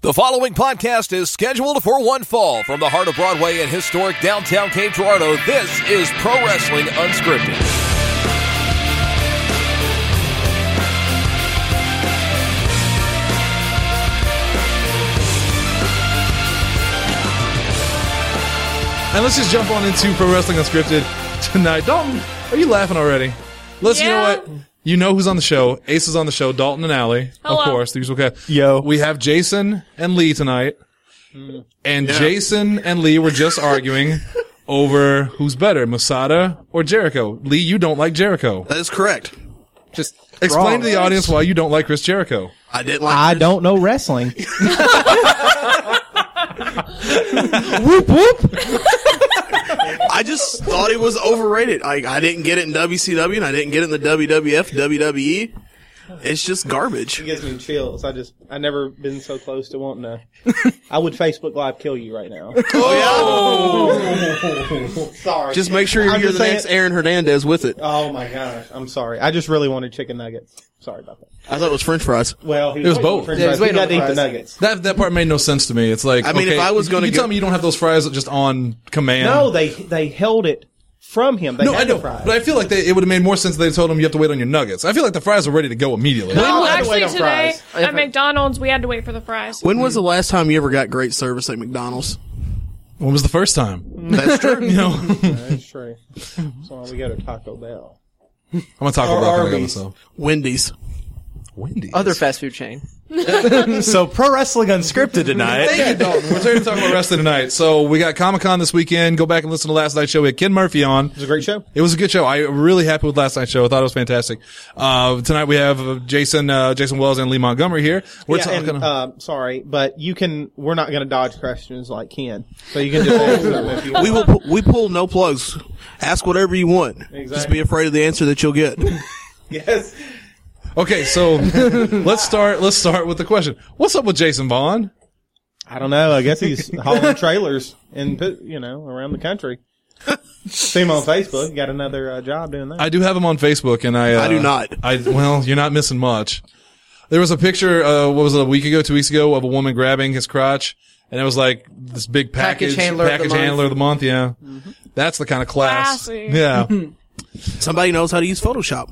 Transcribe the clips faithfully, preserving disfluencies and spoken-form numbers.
The following podcast is scheduled for one fall from the heart of Broadway and historic downtown Cape Girardeau. This is Pro Wrestling Unscripted. And let's just jump on into Pro Wrestling Unscripted tonight. Dalton, are you laughing already? Let's, yeah. you know what? You know who's on the show. Ace is on the show. Dalton and Allie, Hello. of course. The usual cast. Yo. We have Jason and Lee tonight. And Yeah. Jason and Lee were just arguing over who's better, Masada or Jericho. Lee, you don't like Jericho. That is correct. Just Explain wrong. to the audience why you don't like Chris Jericho. I didn't like I Chris- don't know wrestling. Whoop whoop. I just thought he was overrated. I, I didn't get it in W C W and I didn't get it in the W W F, W W E. It's just garbage. It gives me chills. I just, I never been so close to wanting to. I would Facebook Live kill you right now. Oh, Sorry. Just make sure you're I'm the just next saying- Aaron Hernandez with it. Oh my gosh. I'm sorry. I just really wanted chicken nuggets. Sorry about that. I thought it was French fries. Well, he It was waiting both. for French Yeah, he was fries. waiting He on got to eat the the fries. nuggets. That that part made no sense to me. It's like, I mean, okay, if I was gonna you go- tell me you don't have those fries just on command. No, they they held it from him. They No, had I know, the fries. but I feel like they, it would have made more sense if they told him you have to wait on your nuggets. I feel like the fries are ready to go immediately. No. Well, I had to wait actually, on today fries. at McDonald's, we had to wait for the fries. When was the last time you ever got great service at McDonald's? When was the first time? That's true. You know, That's true. That's why we go to Taco Bell. I'm gonna talk Or about that Arby's. myself. Wendy's. Wendy's. Other fast food chain. So Pro Wrestling Unscripted tonight. Thank you, Dalton. We're here to talk about wrestling tonight. So we got Comic Con this weekend. Go back and listen to last night's show. We had Ken Murphy on. It was a great show. It was a good show. I'm really happy with last night's show. I thought it was fantastic. Uh, tonight we have uh, Jason, uh, Jason Wells and Lee Montgomery here. We're yeah, talking. and, uh, sorry, but you can, we're not going to dodge questions like Ken. So you can just answer them if you want. We will. pu- We pull no plugs. Ask whatever you want. Just Exactly. be afraid of the answer that you'll get. Yes. Okay, so let's start. Let's start with the question. What's up with Jason Vaughn? I don't know. I guess he's hauling trailers and, you know, around the country. See him on Facebook. Got another uh, job doing that. I do have him on Facebook, and I. Uh, I do not. I well, you're not missing much. There was a picture. Uh, what was it? A week ago, two weeks ago, of a woman grabbing his crotch, and it was like this big package. Package handler of the package month. handler of the month. Yeah, that's the kind of class. Classy. Yeah. Somebody knows how to use Photoshop.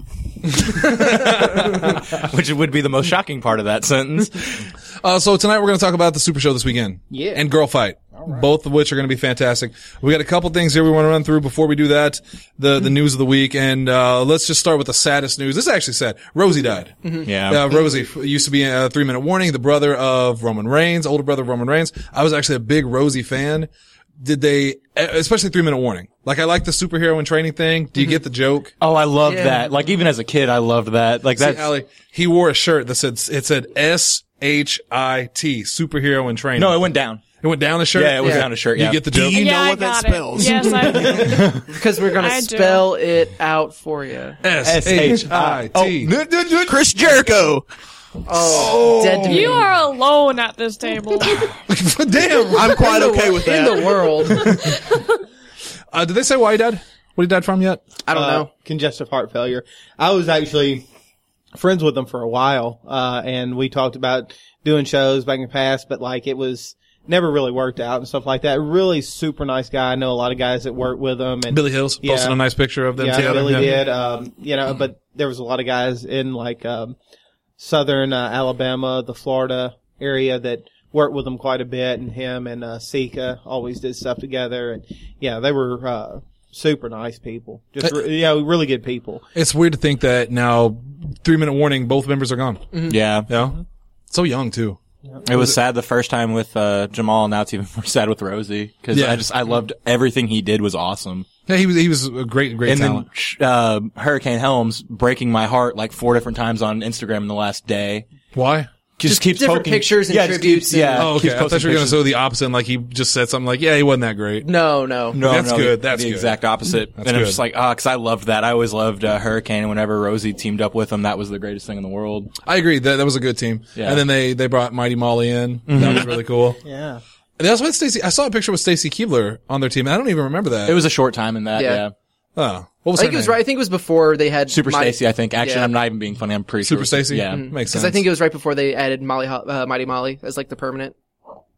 Which would be the most shocking part of that sentence. Uh, so tonight we're going to talk about the Super Show this weekend. Yeah. And Girl Fight. Both of which are going to be fantastic. We got a couple things here we want to run through before we do that. The, the news of the week. And, uh, let's just start with the saddest news. This is actually sad. Rosie died. Yeah. Uh, Rosie f- used to be a three minute warning, the brother of Roman Reigns, older brother of Roman Reigns. I was actually a big Rosie fan. Did they, especially three minute warning. Like I like the superhero in training thing. Do you get the joke? Oh, I loved Yeah. that. Like even as a kid, I loved that. Like See, that's Allie, he wore a shirt that said, it said S H I T, superhero in training. no, it went down. It went down the shirt? Yeah, it was Yeah. down a shirt. You Yeah. get the Do joke? you yeah, know I what that got spells? It. Yes, I do. Because we're going to I do. spell it out for you. S H I T. Chris Jericho. Oh, dead to me. You are alone at this table. Damn. I'm quite okay with In that. the world. Uh, did they say why he died? What he died from yet? I don't Uh, know. Congestive heart failure. I was actually friends with him for a while, uh, and we talked about doing shows back in the past, but like it was never really worked out and stuff like that. Really super nice guy. I know a lot of guys that work with him. And Billy Hills Yeah. posted a nice picture of them yeah, together. Billy Yeah. did. Um, you know, but there was a lot of guys in like um, southern uh, Alabama, the Florida area that worked with him quite a bit, and him and uh, Sika always did stuff together. And yeah, they were uh, super nice people. Just re- yeah, really good people. It's weird to think that now, three minute warning, both members are gone. Yeah. Yeah. So young too. It was sad the first time with uh Jamal. Now it's even more sad with Rosie because Yeah. I just I loved everything he did was awesome. Yeah, he was he was a great great and talent. then sh- uh Hurricane Helms breaking my heart like four different times on Instagram in the last day. Why? Just, keeps different poking, pictures and yeah, just tributes keeps- yeah. Oh, okay. keeps I thought posting you were going to pictures. say the opposite. Like he just said something like, "Yeah, he wasn't that great." No, no. No, That's no, good. the- That's the good. exact opposite. That's and I'm good. just like, ah, because I loved that. I always loved uh, Hurricane. And whenever Rosie teamed up with him, that was the greatest thing in the world. I agree. That that was a good team. Yeah. And then they they brought Mighty Molly in. That was really cool. Yeah. And that's what Stacy. I saw a picture with Stacy Keebler on their team. And I don't even remember that. It was a short time in that. Yeah. Yeah. Oh, what was I think her it was name? right. I think it was before they had Super Mi- Stacy, I think. Actually, Yeah. I'm not even being funny. I'm pretty Super sure. Stacy. Yeah. makes sense. Because I think it was right before they added Molly, Ho- uh, Mighty Molly as like the permanent.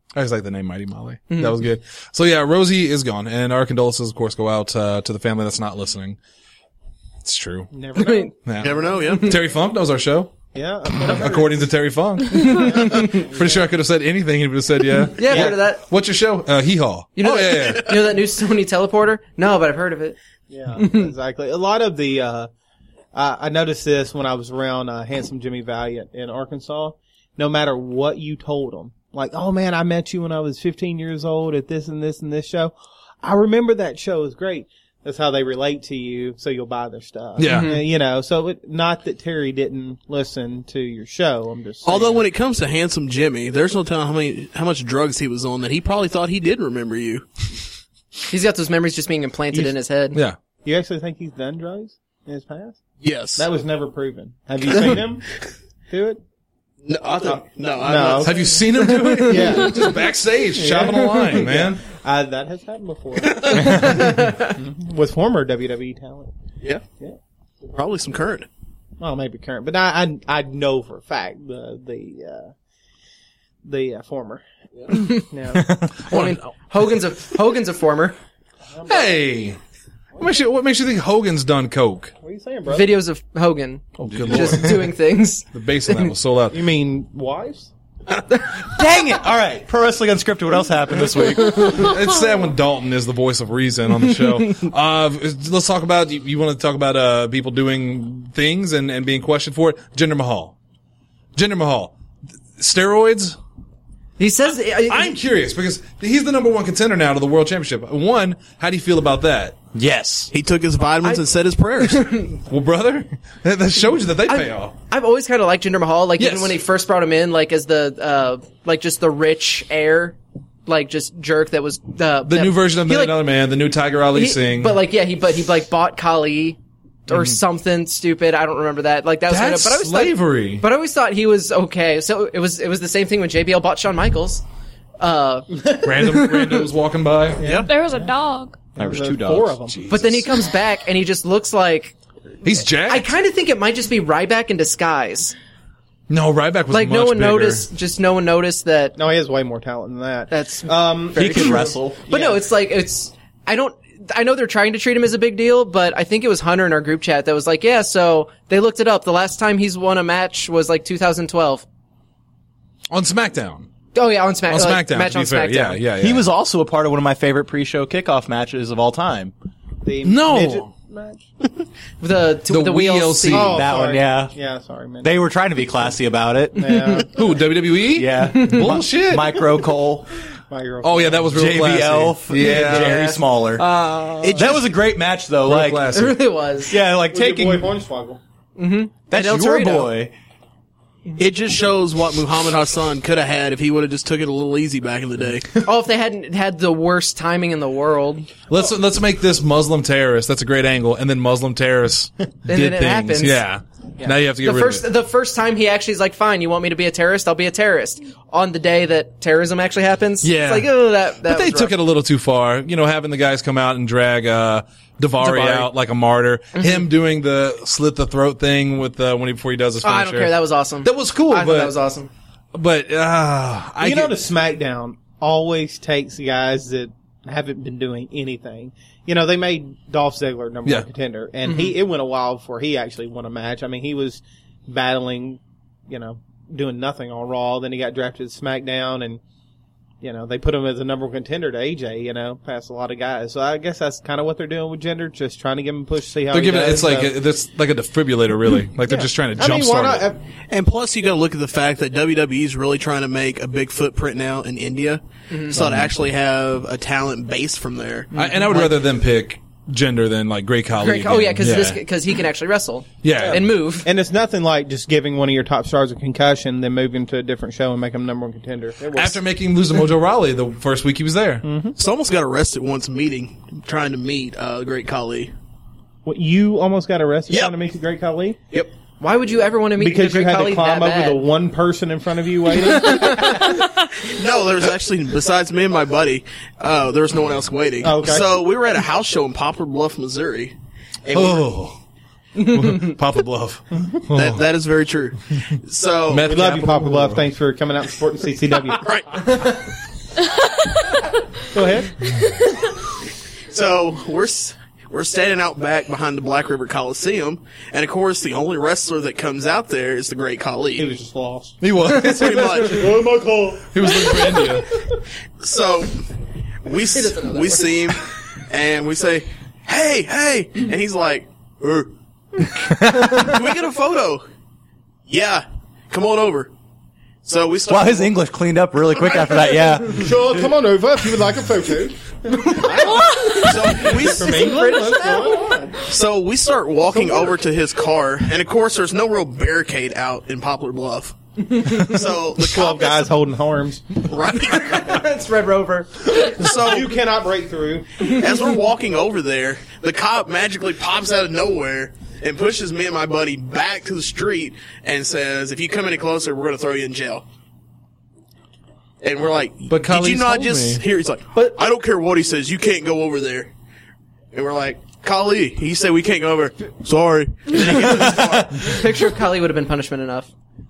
I just like the name Mighty Molly. Mm-hmm. That was good. So yeah, Rosie is gone, and our condolences, of course, go out uh, to the family that's not listening. It's true. Never know. Yeah. Never know, yeah. Terry Funk knows our show. Yeah. According to Terry Funk. Pretty sure I could have said anything. He would have said, yeah. Yeah, I've heard of that. What's your show? Uh, Hee Haw. You know oh, that, yeah, yeah. You know that new Sony teleporter? No, but I've heard of it. Yeah, exactly. A lot of the, uh, uh, I noticed this when I was around, uh, Handsome Jimmy Valiant in Arkansas. No matter what you told them, like, oh man, I met you when I was fifteen years old at this and this and this show. I remember that show. It was great. That's how they relate to you, so you'll buy their stuff. Yeah. Uh, you know, so it, not that Terry didn't listen to your show. I'm just saying. Although when it comes to Handsome Jimmy, there's no telling how many, how much drugs he was on that he probably thought he did remember you. He's got those memories just being implanted You- in his head. Yeah. You actually think he's done drugs in his past? Yes. That was never proven. Have you seen him do it? no, I think, no, I No. Have you seen him do it? Yeah. Just backstage, chopping a line, man. Uh, that has happened before. With former W W E talent. Yeah. Yeah. Probably some current. Well, maybe current, but I I, I know for a fact the the uh, the uh, former. Yeah. I mean, Hogan's a Hogan's a former. Hey. What makes you, what makes you think Hogan's done coke? What are you saying, bro? Videos of Hogan Oh, good just lord. doing things. The bass on that was so loud. You mean wives? Dang it! All right, Pro Wrestling Unscripted. What else happened this week? It's sad when Dalton is the voice of reason on the show. Uh, let's talk about, you, you want to talk about, uh, people doing things and, and being questioned for it? Jinder Mahal. Jinder Mahal. Steroids? He says, I'm curious because he's the number one contender now to the World Championship. One, how do you feel about that? Yes. He took his vitamins and said his prayers. Well, brother, that, that shows you that they pay I've, off. I've always kind of liked Jinder Mahal, like Yes. even when they first brought him in, like as the, uh, like just the rich heir, like just jerk that was, uh, The that, new version of he, Million like, Dollar Man, the new Tiger Ali he- Singh. But like, yeah, he, but he like bought Kali or something stupid. I don't remember that. Like that was, That's but I always slavery. Thought, but I always thought he was okay. So it was, it was the same thing when J B L bought Shawn Michaels. Uh, Random, random was walking by. There was a dog. There was There's two dogs. four of them. but then he comes back and he just looks like, He's jacked. I kind of think it might just be Ryback in disguise. no, Ryback was Like much no one bigger. noticed, just no one noticed that. No, he has way more talent than that. That's um, very He can true. wrestle. But no, it's like it's. I don't. I know they're trying to treat him as a big deal, but I think it was Hunter in our group chat that was like, "Yeah." So they looked it up. The last time he's won a match was like two thousand twelve. On SmackDown. Oh yeah, on, Smack- On like, SmackDown, match to be on fair. SmackDown. Yeah, yeah, yeah. He was also a part of one of my favorite pre-show kickoff matches of all time. the No. midget match. The The the, W W L L C. C. Oh, that sorry. one, yeah. Yeah, sorry, man. They were trying to be classy about it. yeah, Who, W W E? Yeah. Bullshit. Micro Cole, my girl. Oh, yeah, that was real J B L, classy. Yeah. Jerry Smaller. It that was a great match, though. Real like, It classy. really was. yeah, like With your taking boy Hornswoggle. that's El your Torito. boy. It just shows what Muhammad Hassan could have had if he would have just took it a little easy back in the day. Oh, if they hadn't had the worst timing in the world, Let's let's make this Muslim terrorist. That's a great angle. And then Muslim terrorists did then it things. happens. Yeah. Now you have to get the rid first of it. the first time he actually is like, "Fine, you want me to be a terrorist? I'll be a terrorist." On the day that terrorism actually happens, Yeah. it's like, oh, that. that But they was took rough. it a little too far. You know, having the guys come out and drag uh Davari, Davari. out like a martyr. Him doing the slit the throat thing with uh, when he before he does his Oh, finisher. I don't care. That was awesome. That was cool, I thought but that was awesome. but uh, I You get, know, the SmackDown always takes guys that haven't been doing anything. You know, they made Dolph Ziggler number Yeah. one contender, and he it went a while before he actually won a match. I mean, he was battling, you know, doing nothing on Raw. Then he got drafted to SmackDown, and you know, they put him as a number one contender to A J. You know, past a lot of guys. So I guess that's kind of what they're doing with Jinder, just trying to give him a push, see how they're he giving it, does. it's like So- a, it's like a defibrillator, really. Like they're just trying to I mean, why jumpstart not? it. And plus, you got to look at the fact that W W E is really trying to make a big footprint now in India, so to actually have a talent base from there. I, and I would rather them pick gender than like Great Khali. Great, oh yeah, because yeah. this because he can actually wrestle. Yeah. and move. And it's nothing like just giving one of your top stars a concussion, then move him to a different show and make him number one contender. It works. After making him lose to Mojo Rawley the first week he was there. So almost got arrested once meeting, trying to meet uh, Great Khali. What, you almost got arrested Yep. trying to meet the Great Khali? Yep. Why would you ever want to meet Because the you Great had Khali to climb that over bad? the one person in front of you waiting? No, there was actually, besides me and my buddy, uh, there was no one else waiting. Okay. So we were at a house show in Poplar Bluff, Missouri. And we were- Oh. Papa Bluff. that, that is very true. So Meth We love you, capital. Papa Bluff. Thanks for coming out and supporting C C W. right. Go ahead. So we're s- we're standing out back behind the Black River Coliseum, and of course, the only wrestler that comes out there is the Great Khali. He was just lost. He was. Pretty much. Oh my God. He was looking for India. So we s- we see him, and we say, "Hey, hey!" And he's like, er. "Can we get a photo?" "Yeah, come on over." So we start. Wow, his English cleaned up really quick after that. Yeah. Sure, come on over if you would like a photo. So we, From England? What's going on? so we start walking over to his car, and of course, there's no real barricade out in Poplar Bluff. So the Twelve cop guys holding arms. right. It's Red Rover. So You cannot break through. as we're walking over there, the cop magically pops out of nowhere and pushes me and my buddy back to the street and says, "If you come any closer, we're going to throw you in jail." And we're like, But "Did you Khali's not told just me." hear?" He's like, "But I don't care what he says. You can't go over there." And we're like, "Khali, he said we can't go over." "Sorry." And then he gets in his car. Picture of Khali would have been punishment enough.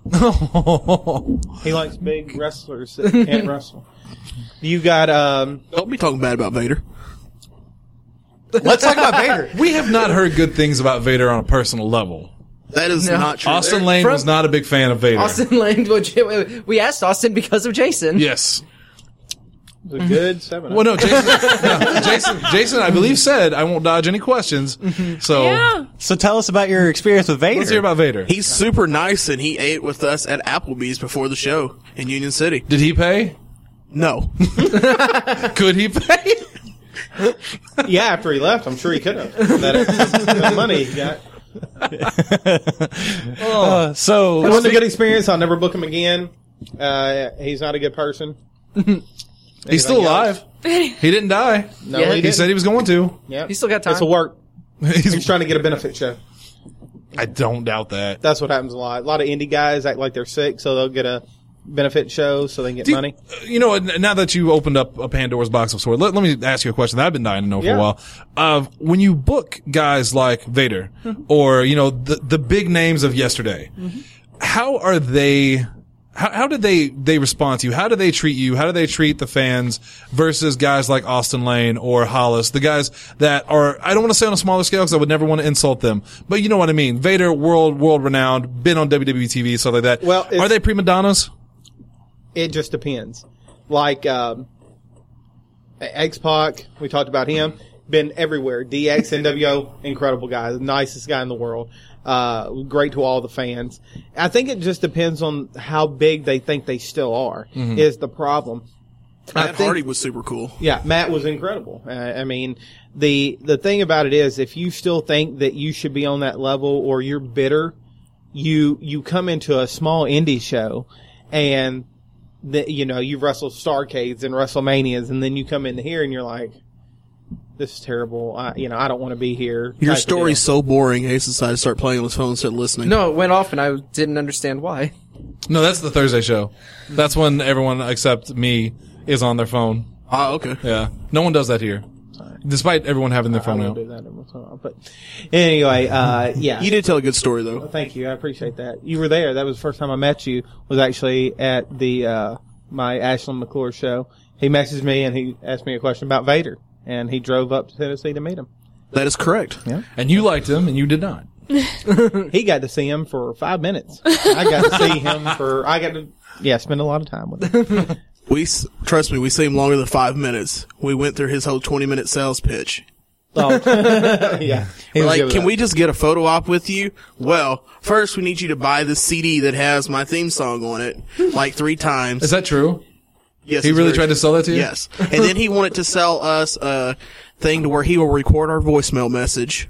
He likes big wrestlers that can't wrestle. You got, um, Don't be talking bad about Vader. Let's talk about Vader. We have not heard good things about Vader on a personal level. That is No. not true. Austin There- Lane From- was not a big fan of Vader. Austin Lane. We asked Austin because of Jason. Yes. a good seven. Well, no, Jason, no, Jason, Jason, I believe said, I won't dodge any questions. So Yeah. So tell us about your experience with Vader. let's hear about Vader. He's super nice, and he ate with us at Applebee's before the show in Union City. Did he pay? No. Could he pay? Yeah, after he left, I'm sure he could have. That, that money he got. Uh, so It wasn't a good experience. I'll never book him again. Uh, he's not a good person. He's still alive. He didn't die. No, Yeah. he, He didn't. said he was going to. Yeah. He's still got time. It's a work. He's He's, trying to get a benefit show. I don't doubt that. That's what happens a lot. A lot of indie guys act like they're sick, so they'll get a benefit show so they can get Do you- money. You know, n- now that you opened up a Pandora's box of sorts, let, let me ask you a question that I've been dying to know for Yeah. a while. Uh, when you book guys like Vader or, you know, the, the big names of yesterday, how are they, how, how did they, they respond to you? How do they treat you? How do they treat the fans versus guys like Austin Lane or Hollis? The guys that are, I don't want to say on a smaller scale because I would never want to insult them, but you know what I mean. Vader, world, world renowned, been on W W E T V, stuff like that. Well, it's- are they prima donnas? It just depends. Like, um, X-Pac, we talked about him, been everywhere. D X, N W O, incredible guy, the nicest guy in the world. Uh, great to all the fans. I think it just depends on how big they think they still are, is the problem. I Matt think- Hardy was super cool. Yeah, Matt was incredible. Uh, I mean, the the thing about it is, if you still think that you should be on that level or you're bitter, you you come into a small indie show, and the, you know you've wrestled Starcades and WrestleManias, and then you come in here and you're like, "This is terrible. I, you know, I don't want to be here." Your type of story's deal. so boring, Ace decided to start playing on his phone instead of listening. No, it went off and I didn't understand why. No, that's the Thursday show. That's when everyone except me is on their phone. Ah, okay. Yeah. No one does that here. Despite everyone having their I phone will out. do that every once in a while. But anyway, uh, yeah. You did tell a good story, though. Thank you. I appreciate that. You were there. That was the first time I met you. Was actually at the uh, my Ashland McClure show. He messaged me and he asked me a question about Vader, and he drove up to Tennessee to meet him. That is correct. And you liked him and you did not. He got to see him for five minutes. I got to see him for. I got to yeah spend a lot of time with him. We s- trust me, we see him longer than five minutes. We went through his whole twenty-minute sales pitch. Oh, yeah. He was Like, good with can that. we just get a photo op with you? Well, first we need you to buy the C D that has my theme song on it, like three times. Is that true? Yes, He it's really very- tried to sell that to you? Yes, and then he wanted to sell us a thing to where he will record our voicemail message.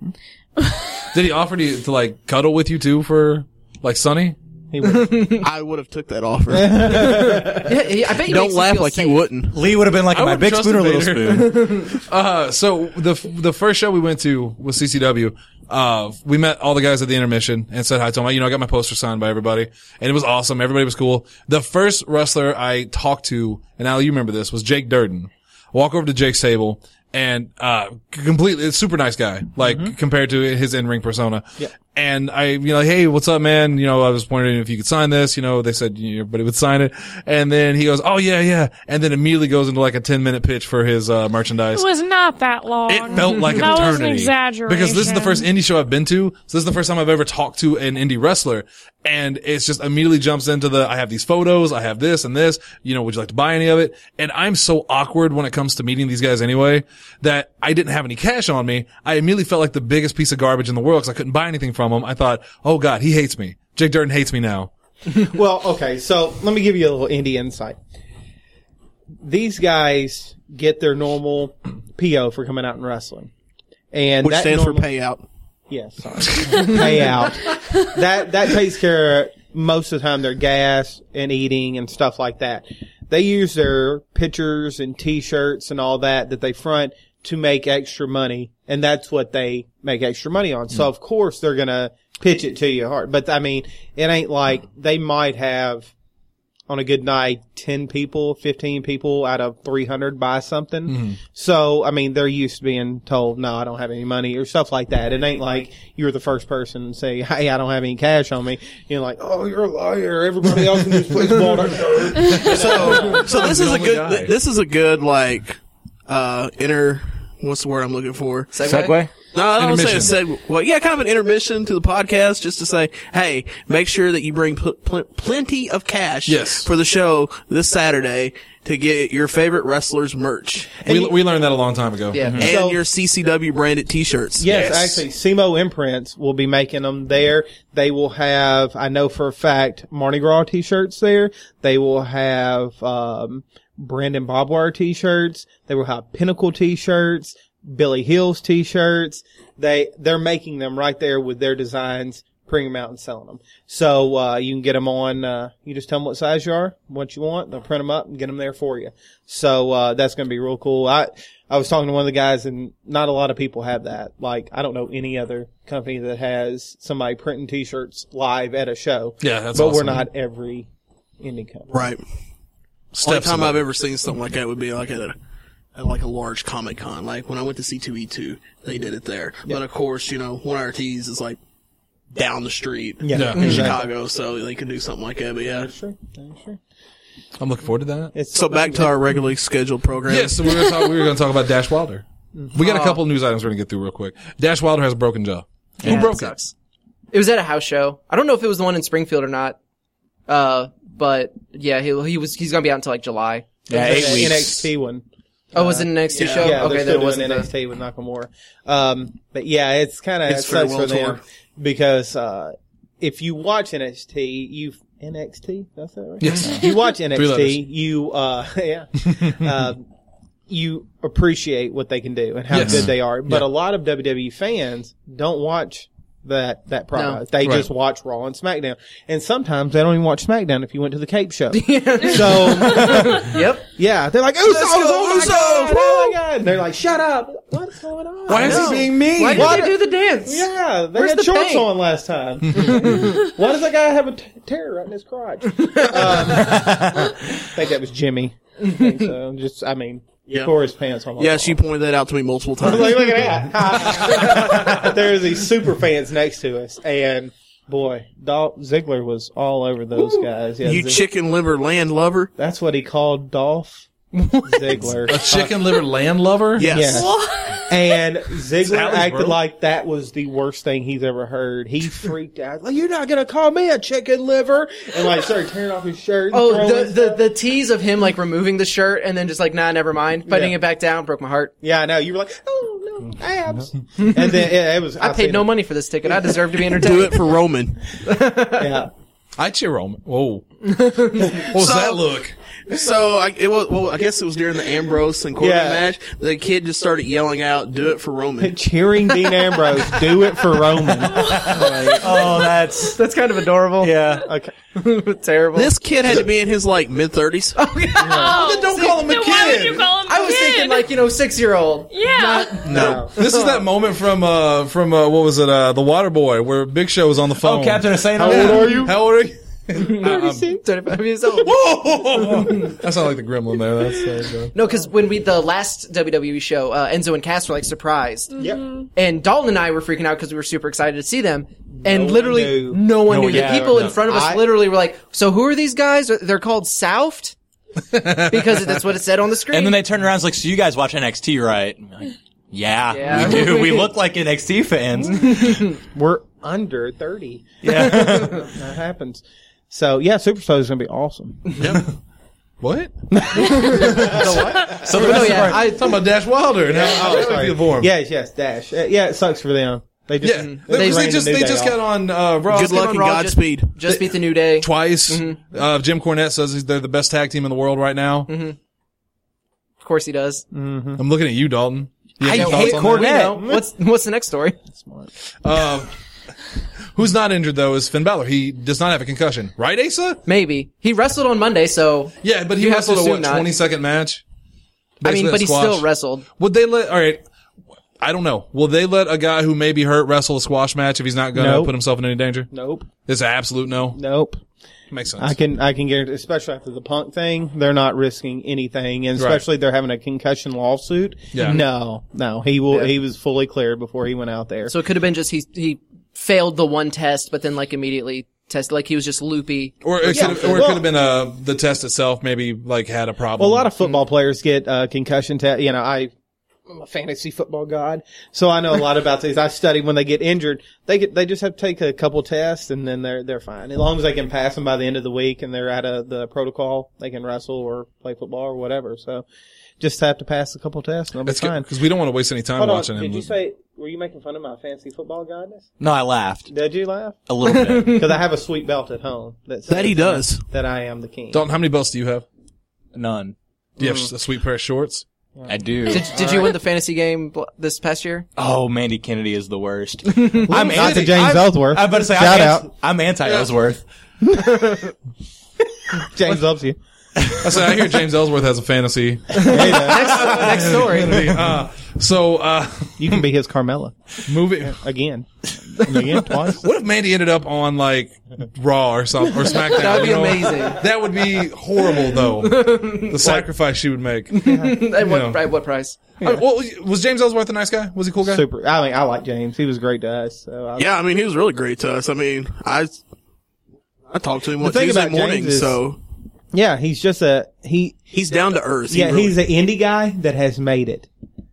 Did he offer to, to like cuddle with you too for like Sonny? He would. I would have took that offer. Yeah, he- I bet you Don't makes laugh feel like safe. you wouldn't. Lee would have been like, I "Am I would've big spoon or trusted little Vader. spoon?" Uh, so the the first show we went to was C C W. Uh, we met all the guys at the intermission and said hi to them. You know, I got my poster signed by everybody, and it was awesome. Everybody was cool. The first wrestler I talked to, and Al, you remember this, was Jake Durden. I walk over to Jake's table, and uh, completely, super nice guy, like compared to his in ring persona. Yeah. And I, you know, hey, what's up, man? You know, I was wondering if you could sign this. You know, they said you know, everybody would sign it. And then he goes, oh, yeah, yeah. And then immediately goes into like a ten minute pitch for his, uh, merchandise. It was not that long. It felt like an that eternity. was an exaggeration. Because this is the first indie show I've been to. So this is the first time I've ever talked to an indie wrestler. And it's just immediately jumps into the, I have these photos, I have this and this, you know, would you like to buy any of it? And I'm so awkward when it comes to meeting these guys anyway, that I didn't have any cash on me. I immediately felt like the biggest piece of garbage in the world because I couldn't buy anything from him. I thought, oh God, he hates me. Jake Durden hates me now. Well, okay, so let me give you a little indie insight. These guys get their normal P O for coming out and wrestling. And Which that stands normal, for payout. Yes, sorry. Payout. That that takes care of most of the time their gas and eating and stuff like that. They use their pictures and T-shirts and all that that they front to make extra money, and that's what they make extra money on. So of course they're gonna pitch it to you hard. But I mean, it ain't like they might have on a good night ten people, fifteen people out of three hundred buy something. Mm-hmm. So I mean, they're used to being told, "No, I don't have any money" or stuff like that. It ain't like you're the first person to say, "Hey, I don't have any cash on me." You're like, "Oh, you're a liar. Everybody else in this place bought it." So, so this I'm is the a only good. guy. This is a good like uh inner. What's the word I'm looking for? Segue? No, I don't say a Intermission. seg. Well, yeah, kind of an intermission to the podcast, just to say, hey, make sure that you bring pl- pl- plenty of cash Yes. for the show this Saturday to get your favorite wrestlers merch and, We, we learned that a long time ago. Yeah. and So- your C C W branded T-shirts. Yes, Yes. actually, Simo Imprints will be making them there. They will have, I know for a fact, Mardi Gras t-shirts there. They will have, um, Brandon Bobwire t-shirts. They will have Pinnacle t-shirts, Billy Hills t-shirts. They, they're making them right there with their designs, printing them out and selling them. So, uh, you can get them on, uh, you just tell them what size you are, what you want. They'll print them up and get them there for you. So, uh, that's going to be real cool. I, I was talking to one of the guys, and not a lot of people have that. Like, I don't know any other company that has somebody printing t-shirts live at a show. Yeah, that's But awesome. we're not every indie company. Right. Only Steps time above. I've ever seen something like that would be like at a, at like a large Comic Con. Like when I went to C two E two, they did it there. But of course, you know, one R Ts is like down the street Yeah, Yeah. in exactly. Chicago, so they can do something like that. But yeah. Sure, sure. I'm looking forward to that. It's So back to our regularly scheduled program. Yes, so we were going to talk, we were going to talk about Dash Wilder. We got a couple of news items we're going to get through real quick. Dash Wilder has a broken jaw. Who Yeah, broke it sucks. It was at a house show. I don't know if it was the one in Springfield or not. Uh, but yeah, he he was he's gonna be out until like July. Yeah, the eight weeks. N X T one. Oh, was it an N X T show? Yeah, okay, they're then it still wasn't doing N X T with Nakamura. Um, but yeah, it's kind of it It's very sucks well for them toured. because uh, if you watch N X T, you N X T. That's that right? Yes. If you watch N Three X letters. T, you uh, yeah, uh, you appreciate what they can do and how Yes. good they are. But Yeah. a lot of W W E fans don't watch that that product. No. They Right. just watch Raw and SmackDown, and sometimes they don't even watch SmackDown. If you went to the Cape show, so. Yep. Yeah, they're like, Usos, go, oh my Usos, God, oh my God. And they're like, shut up. What's going on? Why is No. he being mean? Why did Why they do- do the dance? Yeah, they Where's had the shorts paint? on last time. Why does that guy have a t- tear right in his crotch? um, I think that was Jimmy. I think so. Just, I mean, Yeah. tore his pants on. Yeah, she pointed that out to me multiple times. Like, look at that. There's these super fans next to us, and boy, Dolph Ziggler was all over those guys. Yeah, You Zig- chicken liver land lover? That's what he called Dolph Ziggler. A chicken liver land lover? Yes. Yeah. And Ziggler Sally's, acted bro. like that was the worst thing he's ever heard. He freaked out. Like, you're not going to call me a chicken liver. And like started tearing off his shirt. And Oh, throwing the, the stuff. the tease of him like removing the shirt and then just like, nah, never mind, putting Yeah. it back down broke my heart. Yeah, I know. You were like, oh, no, abs. And then yeah, it was. I paid no money for this ticket. I deserve to be entertained. Do it for Roman. Yeah. I cheer Roman. Whoa. What was So- that look? So I, it was. Well, I guess it was during the Ambrose and Corbin Yeah. match. The kid just started yelling out, "Do it for Roman!" Cheering Dean Ambrose. Do it for Roman. Oh, that's That's kind of adorable. yeah. Okay. Terrible. This kid had to be in his like mid thirties. Oh, Don't call him a then why would you kid. call him a I was kid? thinking like, you know, six year old. yeah. No. This is that moment from, uh, from, uh, what was it, uh, The Water Boy, where Big Show was on the phone. Oh, Captain Insano. How old are you? How old are you? thirty-six, twenty-five years old. That's not like the gremlin there. That's so good. No, because when we the last W W E show, uh, Enzo and Cass were like surprised. Yep. And Dalton and I were freaking out because we were super excited to see them. And one literally, knew. no one No knew. one The knew. people No. in front of us I- literally were like, "So who are these guys? They're called Soufed?" Because that's what it said on the screen. And then they turned around and was like, so you guys watch N X T, right? I'm like, yeah, Yeah. we do. We look like N X T fans. We're under thirty. Yeah. That happens. So yeah, Superstar is gonna be awesome. What? So the no, best yeah, part- I, Talking about Dash Wilder and how how Oh, that would sorry. be for him. Yes, yes, Dash. Uh, yeah, it sucks for them. They just Yeah, they, they, ran they the just New they Day just off. got on uh, Raw. Good luck on and Raw, Godspeed. just beat the New Day. Twice. Mm-hmm. Uh, Jim Cornette says they're the best tag team in the world right now. Mm-hmm. Of course he does. I'm looking at you, Dalton. You have I any hate thoughts on that? We Cornette. know. What's what's the next story? Um, who's not injured though is Finn Balor. He does not have a concussion, right, Asa? Maybe he wrestled on Monday, so Yeah, but he You have to wrestled a what assume not. twenty second match. I mean, Basically a but he squash. still wrestled. Would they let? All right, I don't know. Will they let a guy who may be hurt wrestle a squash match if he's not going to Nope. put himself in any danger? Nope, It's an absolute no. nope. Makes sense. I can I can guarantee, especially after the Punk thing, they're not risking anything, and Right. especially they're having a concussion lawsuit. Yeah. No, no, he will. Yeah. He was fully cleared before he went out there. So it could have been just he he failed the one test, but then like immediately tested, like he was just loopy. Or it Yeah. could have, or it Well- could have been uh the test itself maybe like had a problem. Well, a lot of football players get uh, concussion test. You know, I, I'm a fantasy football god, so I know a lot about these. I study when they get injured. They get they just have to take a couple tests and then they're they're fine. As long as they can pass them by the end of the week and they're out of the protocol, they can wrestle or play football or whatever. So, just have to pass a couple tests and they'll be That's good fine. because we don't want to waste any time Hold on, watching him. did you say? Were you making fun of my fantasy football godness? No, I laughed Did you laugh? a little bit. Because I have a sweet belt at home that says That he does. that I am the king. Dalton, how many belts do you have? None. Do you have a sweet pair of shorts? I do. Did did you win the fantasy game bl- this past year? Oh, Mandy Kennedy is the worst. I'm Not anti- to James I'm, Ellsworth. I'm about to say, Shout I'm, out. anti- I'm anti-Ellsworth. James loves you. I said I hear James Ellsworth has a fantasy. Next story. uh, so uh, You can be his Carmella movie. again, and again, twice. What if Mandy ended up on like Raw or something or SmackDown? That would be you know? amazing. That would be horrible, though. The sacrifice she would make. At what, know. at what price? Uh, well, was James Ellsworth a nice guy? Was he a cool guy? Super. I mean, I like James. He was great to us. So I, Yeah, I mean, he was really great to us. I mean, I I talked to him on thing Tuesday about morning, James is- so yeah. He's just a he. he's down to earth. He Yeah, really- he's an indie guy that has made it.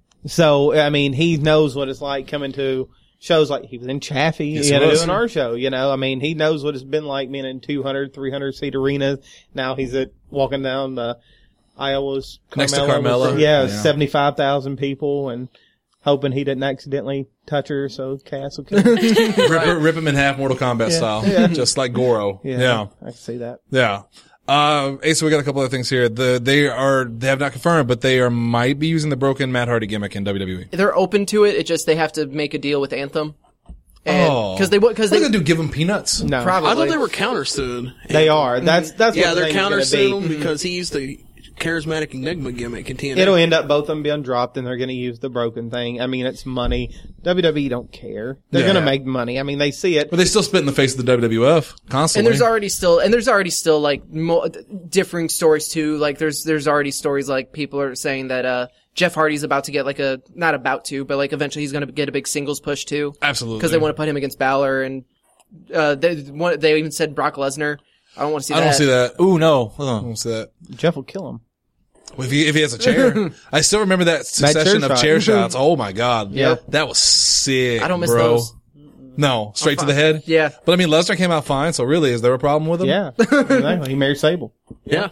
So I mean, he knows what it's like coming to shows like he was in Chaffee, Yes, you he know, was. doing our show. You know, I mean, he knows what it's been like being in two hundred, three hundred seat arenas. Now he's at walking down the Iowa's Next to Carmella with- Carmella. Yeah, Yeah. seventy-five thousand people and hoping he didn't accidentally touch her so Cass will kill him. Rip, her- rip him in half, Mortal Kombat style, just like Goro. Yeah, Yeah, I can see that. yeah. Uh, hey, so we got a couple other things here. The they are they have not confirmed, but they are might be using the broken Matt Hardy gimmick in W W E. They're open to it. It just they have to make a deal with Anthem. Oh, because they would because What are they they gonna do? Give him peanuts? No, probably I thought they were counter suing. they are. That's that's Yeah, what the they're thing's gonna counter suing be. him because he used the charismatic Enigma gimmick in T N A. It'll end up both of them being dropped, and they're going to use the broken thing. I mean, it's money. W W E don't care. They're Yeah. going to make money. I mean, they see it. But they still spit in the face of the W W F and constantly. there's already still and there's already still like mo- differing stories too. Like there's there's already stories like people are saying that uh Jeff Hardy's about to get like a not about to, but like eventually he's going to get a big singles push too. Absolutely, Because they want to put him against Balor, and uh, they one, they even said Brock Lesnar. I don't want to see I that. don't see that. Ooh, no. Hold I on. don't see that. Jeff will kill him. Well, If he, if he has a chair, I still remember that succession chair of shot. chair shots. Oh my god, Yeah. that was sick. I don't miss bro. those. No, straight to the head. Yeah. But I mean, Lesnar came out fine. So really, is there a problem with him? Yeah, exactly. He married Sable. Yeah.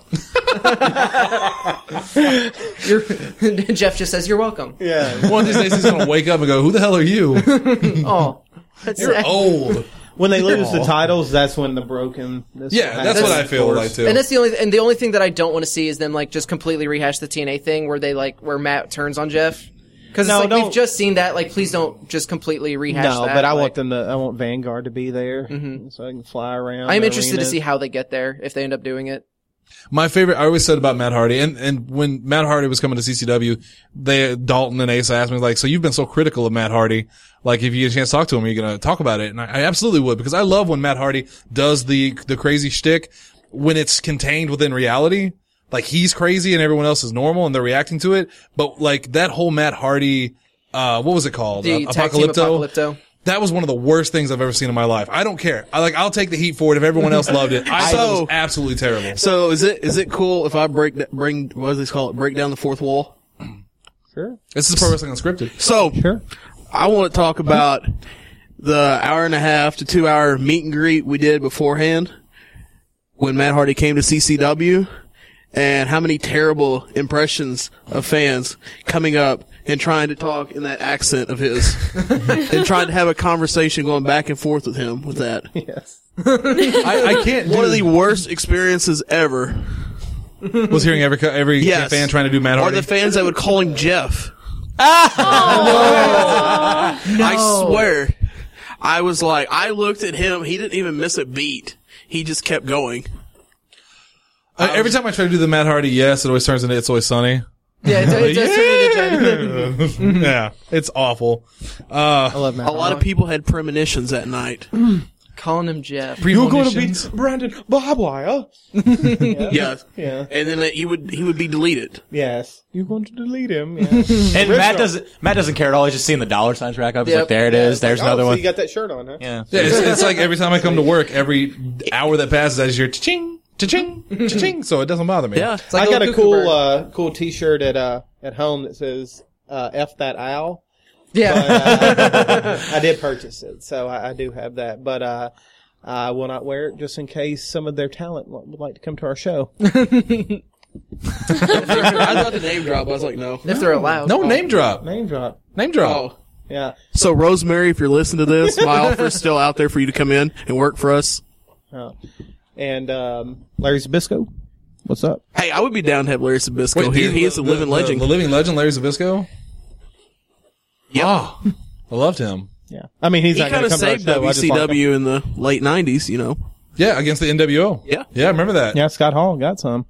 You're, Jeff just says you're welcome. Yeah. One of these days, he's gonna wake up and go, "Who the hell are you? Oh, that's You're old." When they lose the titles, that's when the broken. This Yeah, that's what I feel like too. And that's the only and the only thing that I don't want to see is them like just completely rehash the T N A thing where they like where Matt turns on Jeff. Because No, like, don't- we've just seen that. Like, please don't just completely rehash No, that. but I like, want them to. I want Vanguard to be there so I can fly around. I'm the interested to arenas. see how they get there if they end up doing it. My favorite, I always said about Matt Hardy, and, and when Matt Hardy was coming to C C W, they, Dalton and Ace asked me, like, so you've been so critical of Matt Hardy. Like, if you get a chance to talk to him, are you going to talk about it? And I, I absolutely would, because I love when Matt Hardy does the, the crazy shtick when it's contained within reality. Like, he's crazy and everyone else is normal and they're reacting to it. But, like, that whole Matt Hardy, uh, what was it called? The uh, tag team Apocalypto? Apocalypto. That was one of the worst things I've ever seen in my life. I don't care. I like, I'll take the heat for it if everyone else loved it. I thought it was absolutely terrible. So is it is it cool if I break bring what do they call it? Break down the fourth wall? Sure. This is Pro Wrestling Unscripted. So Sure. I want to talk about the hour and a half to two hour meet and greet we did beforehand when Matt Hardy came to C C W, and how many terrible impressions of fans coming up and trying to talk in that accent of his and trying to have a conversation going back and forth with him with that. Yes. I, I can't One do of the worst experiences ever. was hearing every, every Yes. fan trying to do Matt Or Hardy. the fans that would call him Jeff. No. I swear. I was like, I looked at him. He didn't even miss a beat. He just kept going. Uh, every time I try to do the Matt Hardy, yes, it always turns into It's Always Sunny. Yeah, it, it does turn into Jen. Yeah, it's awful. Uh, I love Matt A lot of people had premonitions that night. Calling him Jeff. premonitions. Brandon barbed wire. Yeah. Yeah. And then he would, he would be deleted. Yes. You're going to delete him. Yeah. And Matt doesn't Matt doesn't care at all. He's just seeing the dollar signs rack up. He's Yep. like, there it is. There's oh, another so one. you got that shirt on, huh? Yeah. Yeah, it's, it's like every time I come to work, every hour that passes, I just hear cha-ching, cha-ching, cha-ching, so it doesn't bother me. Yeah. It's like I got little a cuckoo cool, bird. uh, cool T-shirt at uh at home that says uh, "F that owl." Yeah. Uh, I did purchase it, so I, I do have that. But uh, I will not wear it just in case some of their talent would like to come to our show. I thought the name drop. I was like, no. If they're allowed. No, name drop. Name drop. Name drop. Oh. Yeah. So, Rosemary, if you're listening to this, my offer is still out there for you to come in and work for us. Uh, and um, Larry Zabisco, what's up? Hey, I would be down to have Larry Sabisco Wait, here. the- He is a the- living the- legend. The living legend, Larry Zabisco? Yep. Oh, I loved him. Yeah. I mean, he's He not kind going of to come saved to our show. I W just C like him. W in the late nineties, you know. Yeah, against the N W O. Yeah. Yeah, I remember that. Yeah, Scott Hall got some.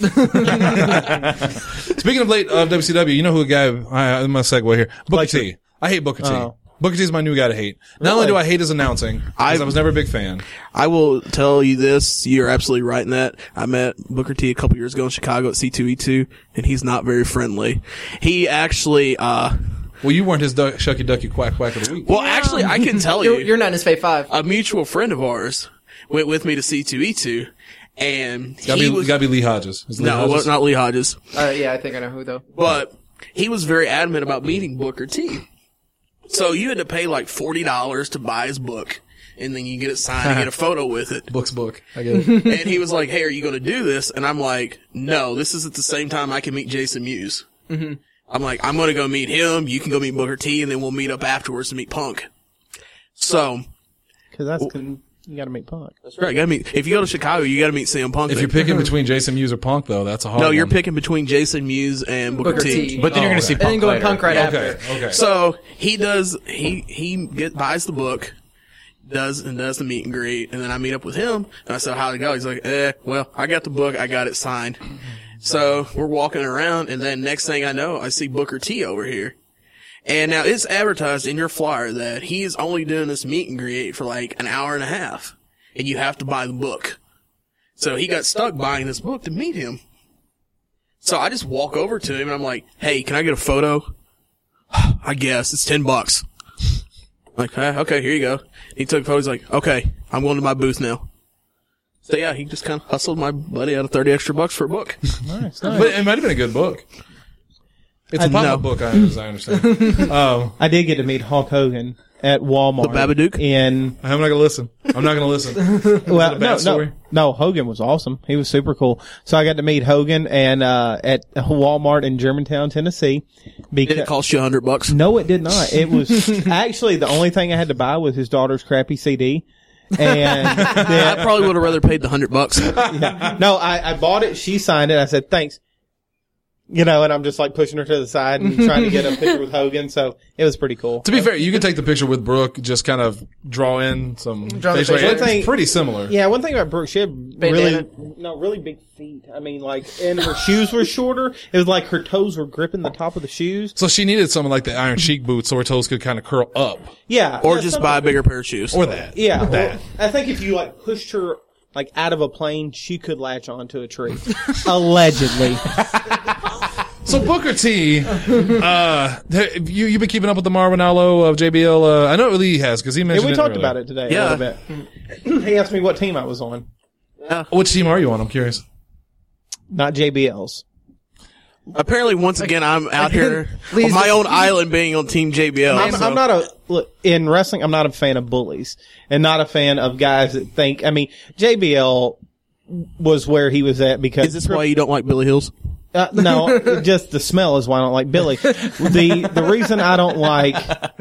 Speaking of late of W C W, you know who a guy, I, I'm going to segue here. Booker Like T. I hate Booker T. Oh. Booker T is my new guy to hate. Not only do I hate his announcing, because I, I- was never a big fan. I will tell you this. You're absolutely right in that. I met Booker T a couple years ago in Chicago at C two E two, and he's not very friendly. He actually, uh, Well, you weren't his duck, shucky ducky quack quack of the week. well, actually, I can tell You're, you, you're not in his Fave Five. a mutual friend of ours went with me to C two E two, and Gotta he be, was, gotta be Lee Hodges. Is Lee no, it Hodges? was not Lee Hodges, Uh, yeah, I think I know who though. but he was very adamant about meeting Booker T. So you had to pay like forty dollars to buy his book, and then you get it signed and get a photo with it. Book's book. I get it. And he was like, hey, are you going to do this? And I'm like, no, this is at the same time I can meet Jason Mewes. Mm-hmm. I'm like, I'm going to go meet him. You can go meet Booker T, and then we'll meet up afterwards to meet Punk. So, Because that's con- you got to make Punk. that's right. You gotta meet, if you go to Chicago, you got to meet C M Punk. If there. you're picking between Jason Mewes or Punk, though, that's a hard no, one. you're picking between Jason Mewes and Booker, Booker T. T. But then you're Oh, going to see And Punk then going later. Punk right Okay, after. okay. So he does, he, he get, buys the book, does, and does the meet and greet, and then I meet up with him, and I said, how'd it go? He's like, eh, well, I got the book, I got it signed. So we're walking around, and then next thing I know, I see Booker T over here. And now it's advertised in your flyer that he is only doing this meet and greet for like an hour and a half, and you have to buy the book. So he got stuck buying this book to meet him. So I just walk over to him, and I'm like, hey, can I get a photo? I guess it's ten bucks. Like, ah, okay, here you go. He took a photo. He's like, okay, I'm going to my booth now. So yeah, he just kind of hustled my buddy out of thirty extra bucks for a book. Nice, nice. But it might have been a good book. It's a I pop-up know. book, I, as I understand. um, I did get to meet Hulk Hogan at Walmart. The Babadook? In I'm not going to listen. I'm not going to listen. well, a bad no, story? no, no. Hogan was awesome. He was super cool. So I got to meet Hogan and uh at Walmart in Germantown, Tennessee. Did Because it cost you a hundred bucks? no, it did not. It was actually the only thing I had to buy was his daughter's crappy C D. And I then, probably would have rather paid the hundred bucks. yeah. no, I, I bought it. She signed it. I said thanks. You know, and I'm just like pushing her to the side and trying to get a picture with Hogan. So it was pretty cool. To be fair, you can take the picture with Brooke, just kind of draw in some Draw the facial facial hair. hair. It's pretty similar. Yeah, one thing about Brooke, she had Bandana. really, no, really big feet. I mean, like, and her shoes were shorter. It was like her toes were gripping the top of the shoes. So she needed something like the Iron Sheik boots so her toes could kind of curl up. Yeah. Or yeah, just something- buy a bigger pair of shoes. Or that. Yeah. That. Well, I think if you like pushed her like out of a plane, she could latch onto a tree. Allegedly. So Booker T, uh, you you've been keeping up with the Marvin Allo of J B L. Uh, I know Lee has because he Yeah, mentioned. we it talked earlier. about it today Yeah. a little bit. He asked me what team I was on. Which team are you on? I'm curious. Not J B L's. Apparently, once again, I'm out here Please on my don't- own island being on Team J B L. I'm, so- I'm not a look in wrestling. I'm not a fan of bullies, and not a fan of guys that think. I mean, J B L was where he was at because Is this why you don't like Billy Hills? Uh, no, just the smell is why I don't like Billy. The the reason I don't like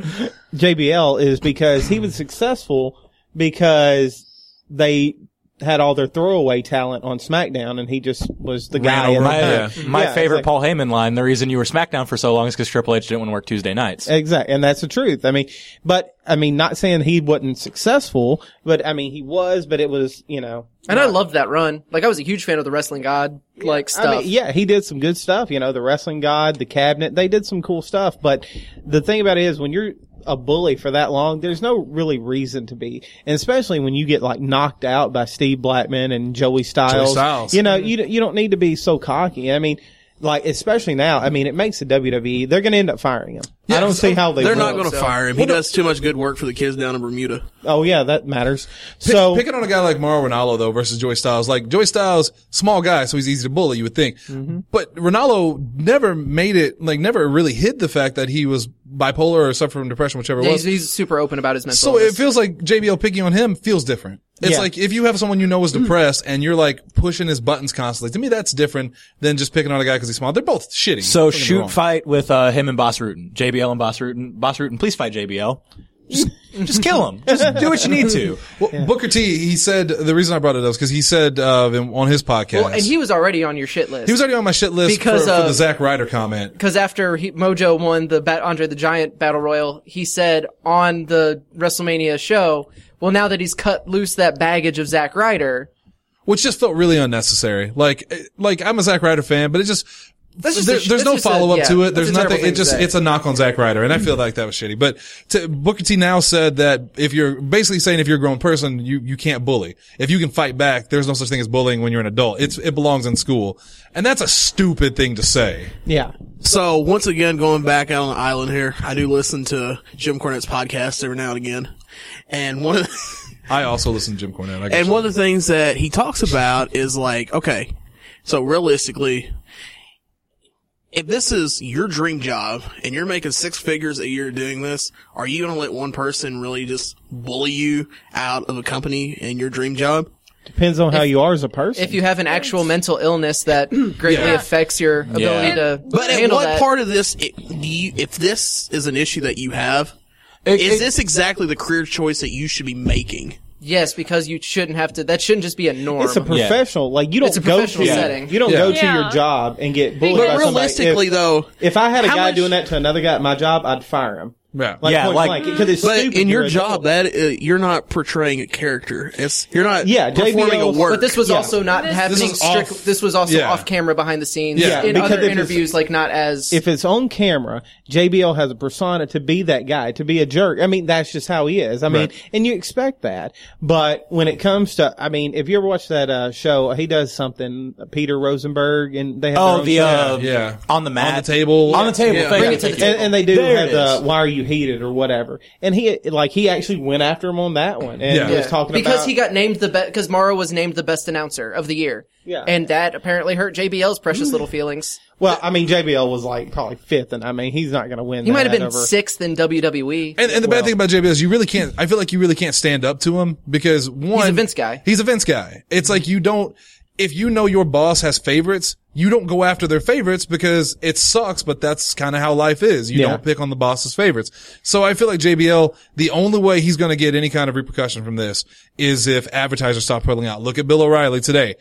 J B L is because he was successful because they had all their throwaway talent on SmackDown, and he just was the guy. over in the My, time. uh, my Yeah, favorite it's like- Paul Heyman line, the reason you were SmackDown for so long is because Triple H didn't want to work Tuesday nights. Exactly, and that's the truth. I mean, but I mean, not saying he wasn't successful, but I mean, he was. But it was, you know, And I loved that run. Like, I was a huge fan of the Wrestling God, like, stuff. I mean, yeah, he did some good stuff. You know, the Wrestling God, the Cabinet, they did some cool stuff. But the thing about it is, when you're a bully for that long, there's no really reason to be. And especially when you get like knocked out by Steve Blackman and Joey Styles. Styles. You know, you, you don't need to be so cocky. I mean, like, especially now, I mean, it makes the W W E, they're going to end up firing him. I don't see how they They're will. not going to so. fire him. He does too much good work for the kids down in Bermuda. Oh, yeah, that matters. Pick, So, picking on a guy like Mauro Ranallo though versus Joey Styles, like Joey Styles, small guy, so he's easy to bully, you would think. Mm-hmm. But Ranallo never made it, like never really hid the fact that he was bipolar or suffered from depression, whichever it Yeah, was. he's, he's super open about his mental So it illness. feels like J B L picking on him feels different. It's Yeah. like if you have someone you know is depressed and you're like pushing his buttons constantly. To me, that's different than just picking on a guy because he's small. They're both shitty. So Don't get me shoot wrong. fight with uh, him and Boss Rutan, J B L and Boss Rutan. Boss Rutan, please fight J B L. Just, just kill him. Just do what you need to. Well, Booker T, he said the reason I brought it up is because he said uh, in- on his podcast. Well, and he was already on your shit list. he was already on my shit list Because for, for of- the Zack Ryder comment. Because after he, Mojo won the Bat- Andre the Giant Battle Royal, he said on the WrestleMania show, well, now that he's cut loose that baggage of Zack Ryder, Which just felt really unnecessary. Like, eh, like I'm a Zack Ryder fan, but it just, That's just there- a sh- there's that's no just a- follow up yeah, to it. that's There's a terrible nothing. thing It to just, say. it's a knock on Zack Ryder, and I feel like that was shitty. But to, Booker T now said that if you're basically saying if you're a grown person, you, you can't bully. If you can fight back, there's no such thing as bullying when you're an adult. It's, it belongs in school. And that's a stupid thing to say. yeah. So once again, going back out on the island here, I do listen to Jim Cornette's podcast every now and again. And one of the, I also listen to Jim Cornette. I guess. and one of the things that he talks about is like, okay, so realistically, if this is your dream job and you're making six figures a year doing this, are you going to let one person really just bully you out of a company and your dream job? Depends on how you are as a person. if you have an actual mental illness that greatly Yeah. affects your ability Yeah. to But at handle what that. part of this, it, do you, if this is an issue that you have, It- is it- this exactly the career choice that you should be making? Yes, because you shouldn't have to, that shouldn't just be a norm. It's a professional, like you don't It's a go professional to setting. you don't Yeah. go to Yeah. your job and get bullied by But somebody. realistically, if, though, if I had a how guy much- doing that to another guy at my job, I'd fire him. yeah. Like, Yeah, point like- blank, because it's but stupid. in your You're a job, adult. that uh, you're not portraying a character. It's you're not Yeah, performing a J B Ls work. But this was Yeah. also not This- happening This is strict. off- This was also Yeah. off camera behind the scenes. Yeah. in because other if it's- interviews, like not as. if it's on camera, J B L has a persona to be that guy, to be a jerk. I mean, that's just how he is. I mean, Right. and you expect that. But when it comes to, I mean, if you ever watch that uh, show, he does something, Peter Rosenberg, and they have their Oh, own the, show. uh, Yeah. on the mat. On the table. On the table. Yeah. Thank Bring you. it to the Thank you. table. And, and they do There have it the is. "Why are you heated" or whatever, and he like he actually went after him on that one, and Yeah. was talking because about he got named the best, because Morrow was named the best announcer of the year. Yeah. And that apparently hurt J B L's precious little feelings. Well, I mean, J B L was like probably fifth, and I mean, he's not going to win. He might have that been over. sixth in W W E. And, and the Well- bad thing about J B L is you really can't, I feel like you really can't stand up to him because one. He's a Vince guy. He's a Vince guy. It's like you don't, if you know your boss has favorites, you don't go after their favorites because it sucks, but that's kind of how life is. You Yeah. don't pick on the boss's favorites. So I feel like J B L, the only way he's going to get any kind of repercussion from this is if advertisers stop pulling out. Look at Bill O'Reilly today.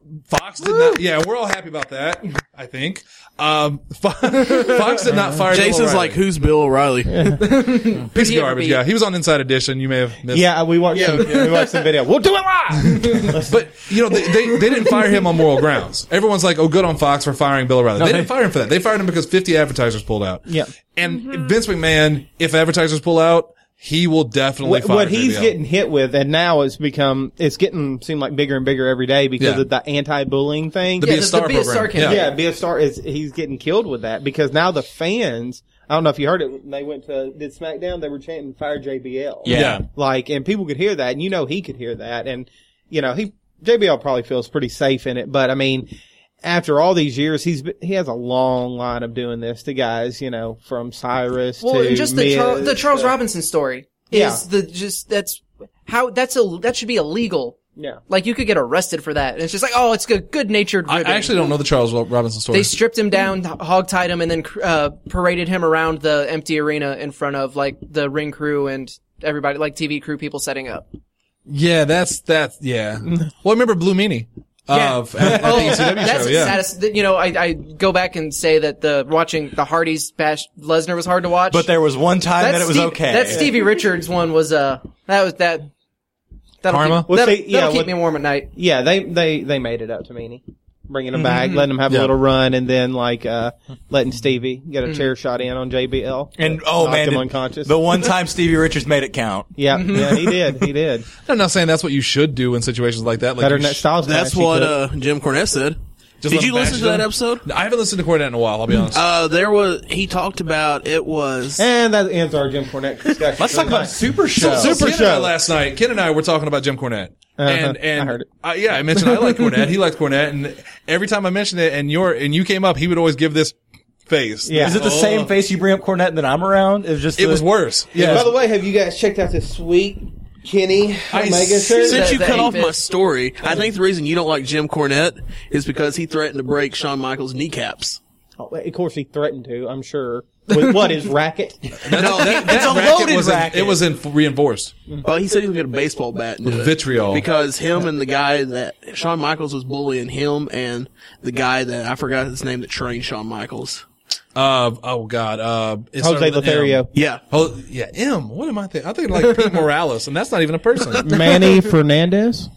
Fox did not. Yeah, we're all happy about that. I think. Um, Fox did not fire. Jason's like, who's Bill O'Reilly? piece of garbage. Yeah, he was on Inside Edition. You may have missed. Yeah, we watched some, we watched some video. We'll do it live. But you know, they, they they didn't fire him on moral grounds. Everyone's like, "Oh, good on Fox for firing Bill O'Reilly." They didn't fire him for that. They fired him because fifty advertisers pulled out. Yeah. And Vince McMahon, if advertisers pull out, he will definitely What, fire what he's J B L. getting hit with, and now it's become, it's getting seem like bigger and bigger every day because Yeah. of the anti-bullying thing. The Yeah, Be a the- Star the Be a program. Star Yeah. campaign. Yeah, be a star is he's getting killed with that because now the fans. I don't know if you heard it. When they went to did SmackDown. They were chanting "Fire J B L." Yeah. Yeah. like, and people could hear that, and you know he could hear that, and you know he J B L probably feels pretty safe in it. But I mean, after all these years, he's been, he has a long line of doing this to guys, you know, from Cyrus Well, to and just the, Miz, Char- the Charles to- Robinson story Yeah. is the just that's how that's a that should be illegal. Yeah. Like you could get arrested for that. And it's just like, oh, it's good, good-natured I ribbing. I actually don't know the Charles Robinson story. They stripped him down, hog-tied him, and then uh, paraded him around the empty arena in front of like the ring crew and everybody, like T V crew people setting up. yeah, that's that's yeah. Well, remember Blue Meanie? Yeah. Of at, at Oh, the E C W that's show, yeah. satis- You know, I, I go back and say that the watching the Hardys bash Lesnar was hard to watch. But there was one time that, That it was Steve- okay. That Stevie Richards one was uh that was that. That'll Karma? Keep, Well, that'll, see, yeah, that'll keep what- me warm at night. Yeah, they they they made it up to Meanie, bringing him back, Mm-hmm. letting him have Yeah. a little run, and then like uh letting Stevie get Mm-hmm. a chair shot in on J B L. and oh knocked man, him did- unconscious. the one time Stevie Richards made it count. Yeah, yeah, he did, he did. I'm not saying that's what you should do in situations like that. Like Better you than that sh- Styles That's match, he what could. uh, Jim Cornette said. just Did let you them listen bash to that them. episode? I haven't listened to Cornette in a while. I'll be honest. Uh, there was he talked about it was And that ends our Jim Cornette discussion. Let's talk about Super Show. Super Ken and I Show. last night. Ken and I were talking about Jim Cornette. Uh-huh. And, and, I heard it. I, yeah, I mentioned I like Cornette. He liked Cornette. And every time I mentioned it and your, and you came up, he would always give this face. Yeah. Is it the same face you bring up Cornette that I'm around? It was just It the- was worse. Yeah. Yeah. By the way, have you guys checked out this sweet Kenny I Omega see- shirt? since you the cut off eight-bit. my story. I think the reason you don't like Jim Cornette is because he threatened to break Shawn Michaels' kneecaps. Oh, of course, he threatened to. I'm sure. With what his racket? No, he, That a racket loaded was in- racket. it was in, reinforced. well, he said he was going to get a baseball bat and do With it. vitriol. Because him and the guy that Shawn Michaels was bullying him and the guy that I forgot his name that trained Shawn Michaels. Uh, oh God. Uh, it Jose started with an M. Lothario. Yeah. Oh, yeah, M. What am I thinking? I'm thinking like Pete Morales, and that's not even a person. Manny Fernandez?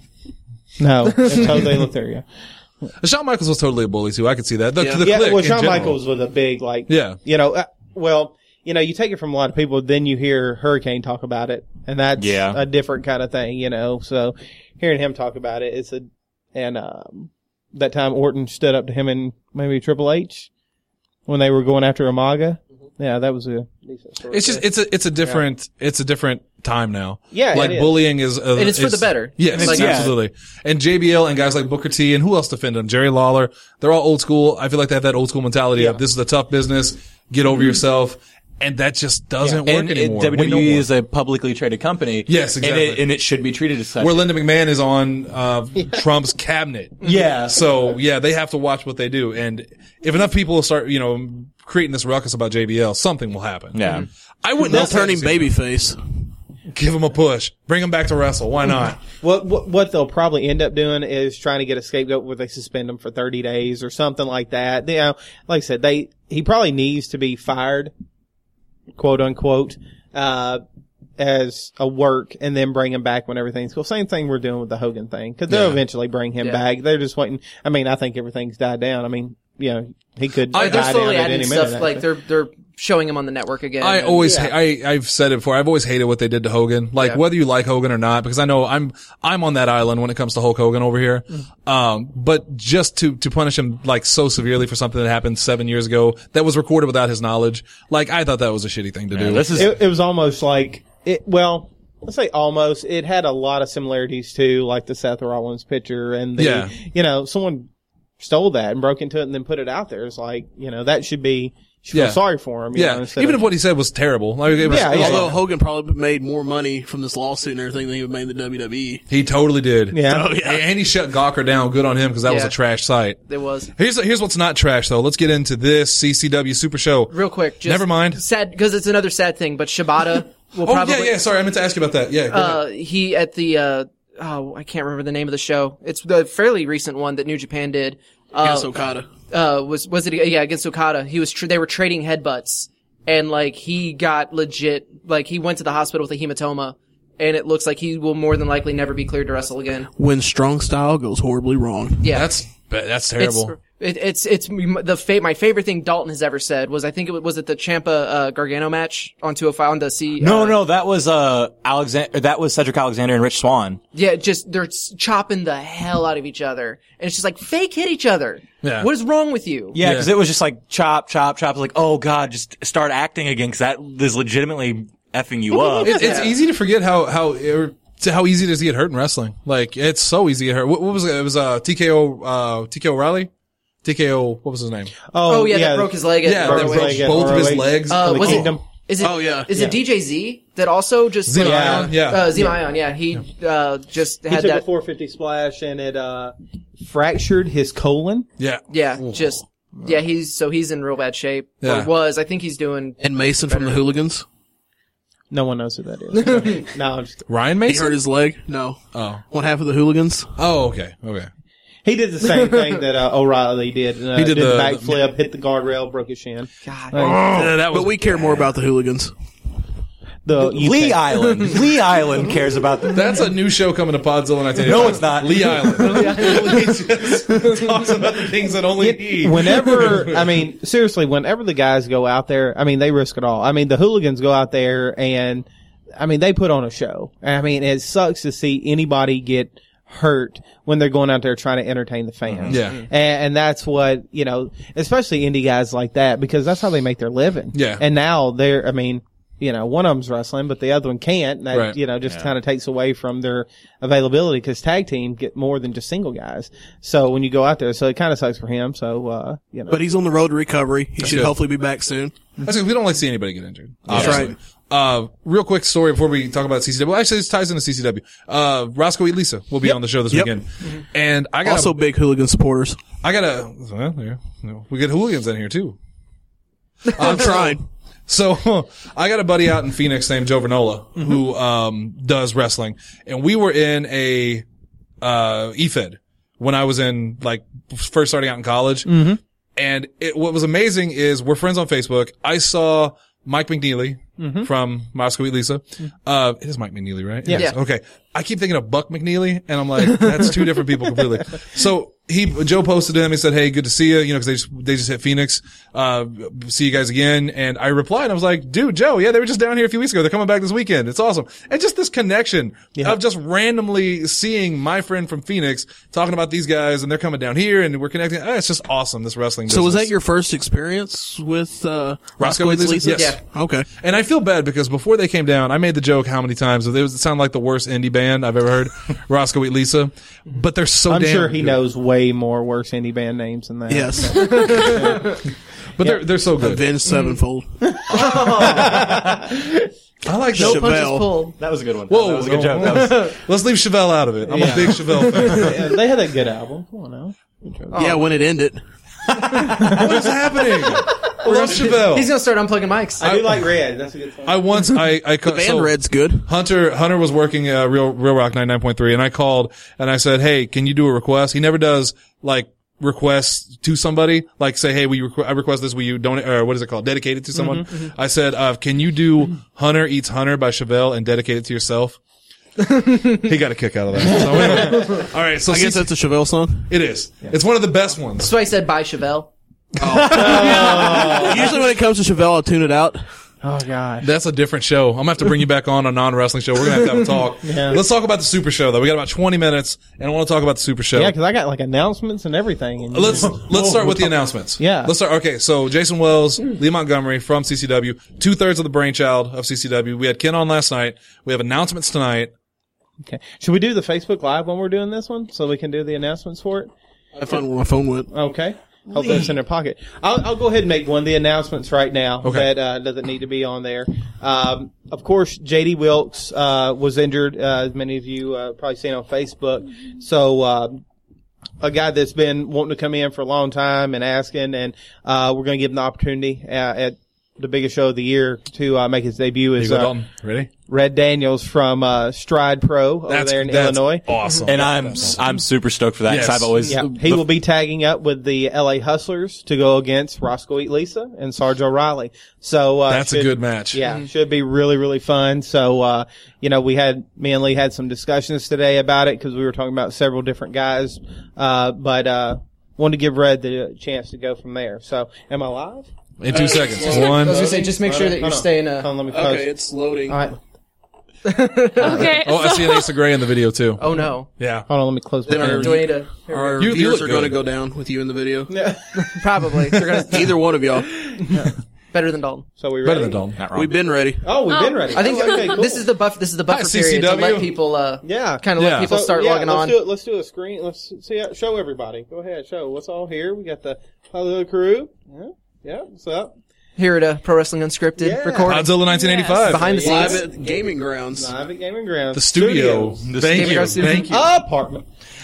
No, it's Jose Lothario. Shawn Michaels was totally a bully too. I could see that. The, Yeah. the Yeah, clique well, in Shawn general. Michaels was a big, like, Yeah. you know, uh, well, you know, you take it from a lot of people, then you hear Hurricane talk about it, and that's Yeah. a different kind of thing, you know, so hearing him talk about it, it's a, and, um, that time Orton stood up to him and maybe Triple H when they were going after Umaga. Yeah, that was a decent story. It's just it's a it's a different it's a different time now. Yeah, like it is. bullying is, uh, And it's for is- the better. Yes, Like- absolutely. And J B L and guys like Booker T and who else defend him? Jerry Lawler. They're all old school. I feel like they have that old school mentality Yeah. of this is a tough business. Get over yourself. And that just doesn't work and it- anymore. W W E We know is a publicly traded company. Yes, exactly. And it, and it should be treated as such. where Linda McMahon is on uh, Trump's cabinet. yeah. So yeah, they have to watch what they do. And if enough people start, you know, creating this ruckus about J B L, something will happen. Yeah. I wouldn't They'll necessarily turn him babyface. Give him a push. Bring him back to wrestle. Why not? What, what what they'll probably end up doing is trying to get a scapegoat where they suspend him for thirty days or something like that. You know, like I said, they he probably needs to be fired, quote unquote, uh, as a work, and then bring him back when everything's cool. Same thing we're doing with the Hogan thing, because they'll Yeah. eventually bring him Yeah. back. They're just waiting. I mean, I think everything's died down. I mean, you know, he could I- die They're down slowly at adding any minute. stuff. Like actually. they're they're showing him on the network again. I And- always, Yeah. I, I've said it before. I've always hated what they did to Hogan. Like Yeah. whether you like Hogan or not, because I know I'm, I'm on that island when it comes to Hulk Hogan over here. Um, but just to, to punish him like so severely for something that happened seven years ago that was recorded without his knowledge, like I thought that was a shitty thing to do. This is it, it was almost like it. Well, let's say almost. It had a lot of similarities to like the Seth Rollins picture, and the Yeah. you know someone stole that and broke into it and then put it out there. It's like you know that should be. You should Yeah. feel sorry for him. You yeah. know, instead Even of, if what he said was terrible. Like it was, Yeah, it was yeah, Although awful. Hogan probably made more money from this lawsuit and everything than he would made in the W W E. He totally did. yeah. Oh, yeah. And he shut Gawker down. Good on him because that was Yeah. a trash site. It was Here's, here's what's not trash though. Let's get into this C C W Super Show. real quick. Just Never mind. Sad because it's another sad thing. But Shibata will Oh probably. yeah, yeah. Sorry, I meant to ask you about that. Yeah. Go ahead. Uh, he at the uh, oh, I can't remember the name of the show. It's the fairly recent one that New Japan did. Uh, Against Okada. uh, was was it? Yeah, against Okada. He was. Tr- they were trading headbutts, and like he got legit. Like he went to the hospital with a hematoma, and it looks like he will more than likely never be cleared to wrestle again. When strong style goes horribly wrong. Yeah, That's that's terrible. It's, it, it's it's the fa- my favorite thing Dalton has ever said was I think it was, was it the Ciampa uh, Gargano match on two oh five on the C. No, uh, no, that was uh Alexander. That was Cedric Alexander and Rich Swann. Yeah, just they're s- chopping the hell out of each other, and it's just like fake hit each other. Yeah. What is wrong with you? Yeah, because it was just like chop, chop, chop. Like, oh god, just start acting again, because that is legitimately effing you up. It, it's easy to forget how how er, to how easy it is to get hurt in wrestling. Like it's so easy to get hurt. What, what was it? It was uh, T K O uh, T K O O'Reilly. T K O. What was his name? Oh yeah, that broke his leg. At Yeah, R O that H. broke leg at both of his R O H. legs. Uh, For the was Kingdom. it? Is it? Oh, yeah. Is Yeah. it D J Z that also just Zema like, Ion, yeah. uh, Zema Ion, yeah. He uh, just He had took that. a four fifty splash and it uh, fractured his colon. Yeah. Yeah, just yeah. He's so he's in real bad shape. Yeah. Or was. I think he's doing. And Mason from the Hooligans. No one knows who that is. No, I'm just kidding. Ryan He Mason. hurt his leg. No. Oh. One half of the Hooligans. Oh. Okay. Okay. He did the same thing that uh, O'Reilly did. Uh, He did did, the, the- backflip, hit the guardrail, broke his shin. God. Yeah, that was But we care more about the Hooligans. The Lee U K Island. Lee Island cares about the. That's a new show coming to Podzilla nineteen eighty-five. No, it's not. Lee Island. He just talks about the things that only he. Whenever, I mean, seriously, whenever the guys go out there, I mean, they risk it all. I mean, the Hooligans go out there and, I mean, they put on a show. I mean, it sucks to see anybody get hurt when they're going out there trying to entertain the fans. Yeah. And, and that's what, you know, especially indie guys like that, because that's how they make their living. Yeah. And now they're, I mean, you know, one of them's wrestling, but the other one can't. And that, Right. you know, just kind of takes away from their availability because tag team get more than just single guys. So when you go out there, so it kind of sucks for him. So, uh, you know. But he's on the road to recovery. He should good. hopefully be back soon. That's because we don't like to see anybody get injured. That's obviously. Uh, real quick story before we talk about C C W. Well, actually, this ties into C C W. Uh, Roscoe E. Lisa will be on the show this Yep. weekend. And I got Also big Hooligan supporters. I got a, well, there, you know, we get hooligans in here too. I'm trying. So I got a buddy out in Phoenix named Joe Vernola who, um, does wrestling. And we were in a, uh, E F E D when I was in, like, first starting out in college. Mm-hmm. And it, what was amazing is we're friends on Facebook. I saw Mike McNeely mm-hmm. from Moscow Eat Lisa. Uh, it is Mike McNeely, right? Yeah. Yeah. Okay. I keep thinking of Buck McNeely, and I'm like, that's two different people completely. So he, Joe posted to him. He said, "Hey, good to see you." You know, because they just they just hit Phoenix. Uh, see you guys again. And I replied, I was like, "Dude, Joe, yeah, they were just down here a few weeks ago. They're coming back this weekend. It's awesome." And just this connection Yeah. of just randomly seeing my friend from Phoenix talking about these guys, and they're coming down here, and we're connecting. Ah, it's just awesome. This wrestling. So was business. that your first experience with uh, Roscoe Roscoe Eat Lisa? Lisa? Yes. Yeah. Okay. And I feel bad because before they came down, I made the joke how many times it was it sounded like the worst indie band I've ever heard, Roscoe Eat Lisa. But they're so I'm damn sure he good. knows way more worse indie band names than that. Yes. But they're they're so good. Avenged Sevenfold. I like No that. punches Chevelle. pulled. That was a good one. Whoa. that was a good joke. That was, Let's leave Chevelle out of it. I'm Yeah. a big Chevelle fan. Yeah, they had a good album. Come on now. Good joke. Yeah, when it ended. What is happening? Where's Chevelle? He's gonna start unplugging mics. I do like Red. That's a good song. I once I I The band Red's good. Hunter Hunter was working uh, Real Real Rock ninety-nine point three, and I called and I said, "Hey, can you do a request?" He never does like requests to somebody, like say, "Hey, we requ- I request this. Will you donate?" Or what is it called? Dedicate it to someone. I said, uh, "Can you do Hunter Eats Hunter by Chevelle and dedicate it to yourself?" He got a kick out of that. So anyway. All right, so I guess C- that's a Chevelle song. it is. It's one of the best ones. So I said bye, Chevelle. Usually when it comes to Chevelle, I'll tune it out. Oh God. That's a different show. I'm gonna have to bring you back on a non-wrestling show. We're gonna have to have a talk. Yeah. Let's talk about the Super Show, though. We got about twenty minutes, and I want to talk about the Super Show. Yeah, because I got like announcements and everything. And Let's let's start with the announcements. Yeah. Let's start. Okay, so Jason Wells, Lee Montgomery from C C W, two thirds of the brainchild of C C W. We had Ken on last night. We have announcements tonight. Okay. Should we do the Facebook Live when we're doing this one so we can do the announcements for it? I found where my phone went. Okay. Hope that's in their pocket. I'll, I'll go ahead and make one of the announcements right now Okay. that uh, doesn't need to be on there. Um, of course, J D Wilkes uh, was injured, uh, as many of you uh, probably seen on Facebook. So uh, a guy that's been wanting to come in for a long time and asking, and uh, we're going to give him the opportunity uh, at the biggest show of the year to uh, make his debut is Here you go, uh, Dalton. Ready? Red Daniels from uh, Stride Pro over That's, there in that's Illinois. awesome. And I'm I'm super stoked for that because Yes. I've always Yeah, he the- will be tagging up with the L A Hustlers to go against Roscoe Eat Lisa and Sarge O'Reilly. So uh, That's a should- good match. Yeah, should be really really fun. So uh, you know, we had me and Lee had some discussions today about it because we were talking about several different guys, uh, but uh, wanted to give Red the chance to go from there. So, am I live? In two seconds. I One. was gonna say, just make sure that you're Hold on. staying. Hold on, Uh, let me close. Okay, it's loading. All right, Okay. Oh, I so- see an Ace of Gray in the video too. oh no! Yeah. hold on, let me close my Then our, ear. Do I need to? our You- you viewers look are going to good. go down with you in the video. Probably. They're gonna Either one of y'all. better than Dalton. So we ready? Better than Dalton. not wrong. We've been ready. Oh, we've been ready. I think Oh, okay, cool. this is the buff. This is the buffer Hi, period to C C W. let people. Uh, Yeah. kind of Yeah. let people So, start yeah, logging let's on. Do it, let's do a screen. Let's see. Show everybody. Go ahead. Show what's all here. We got the Hollywood crew. Yeah. Yeah. What's up? Here at uh, Pro Wrestling Unscripted Yeah. recording Godzilla nineteen eighty-five. behind the Live scenes. at Gaming Grounds. Live at Gaming Grounds. The studio. Studios. Thank Gaming you. Grounds studio. Thank you. Apartment.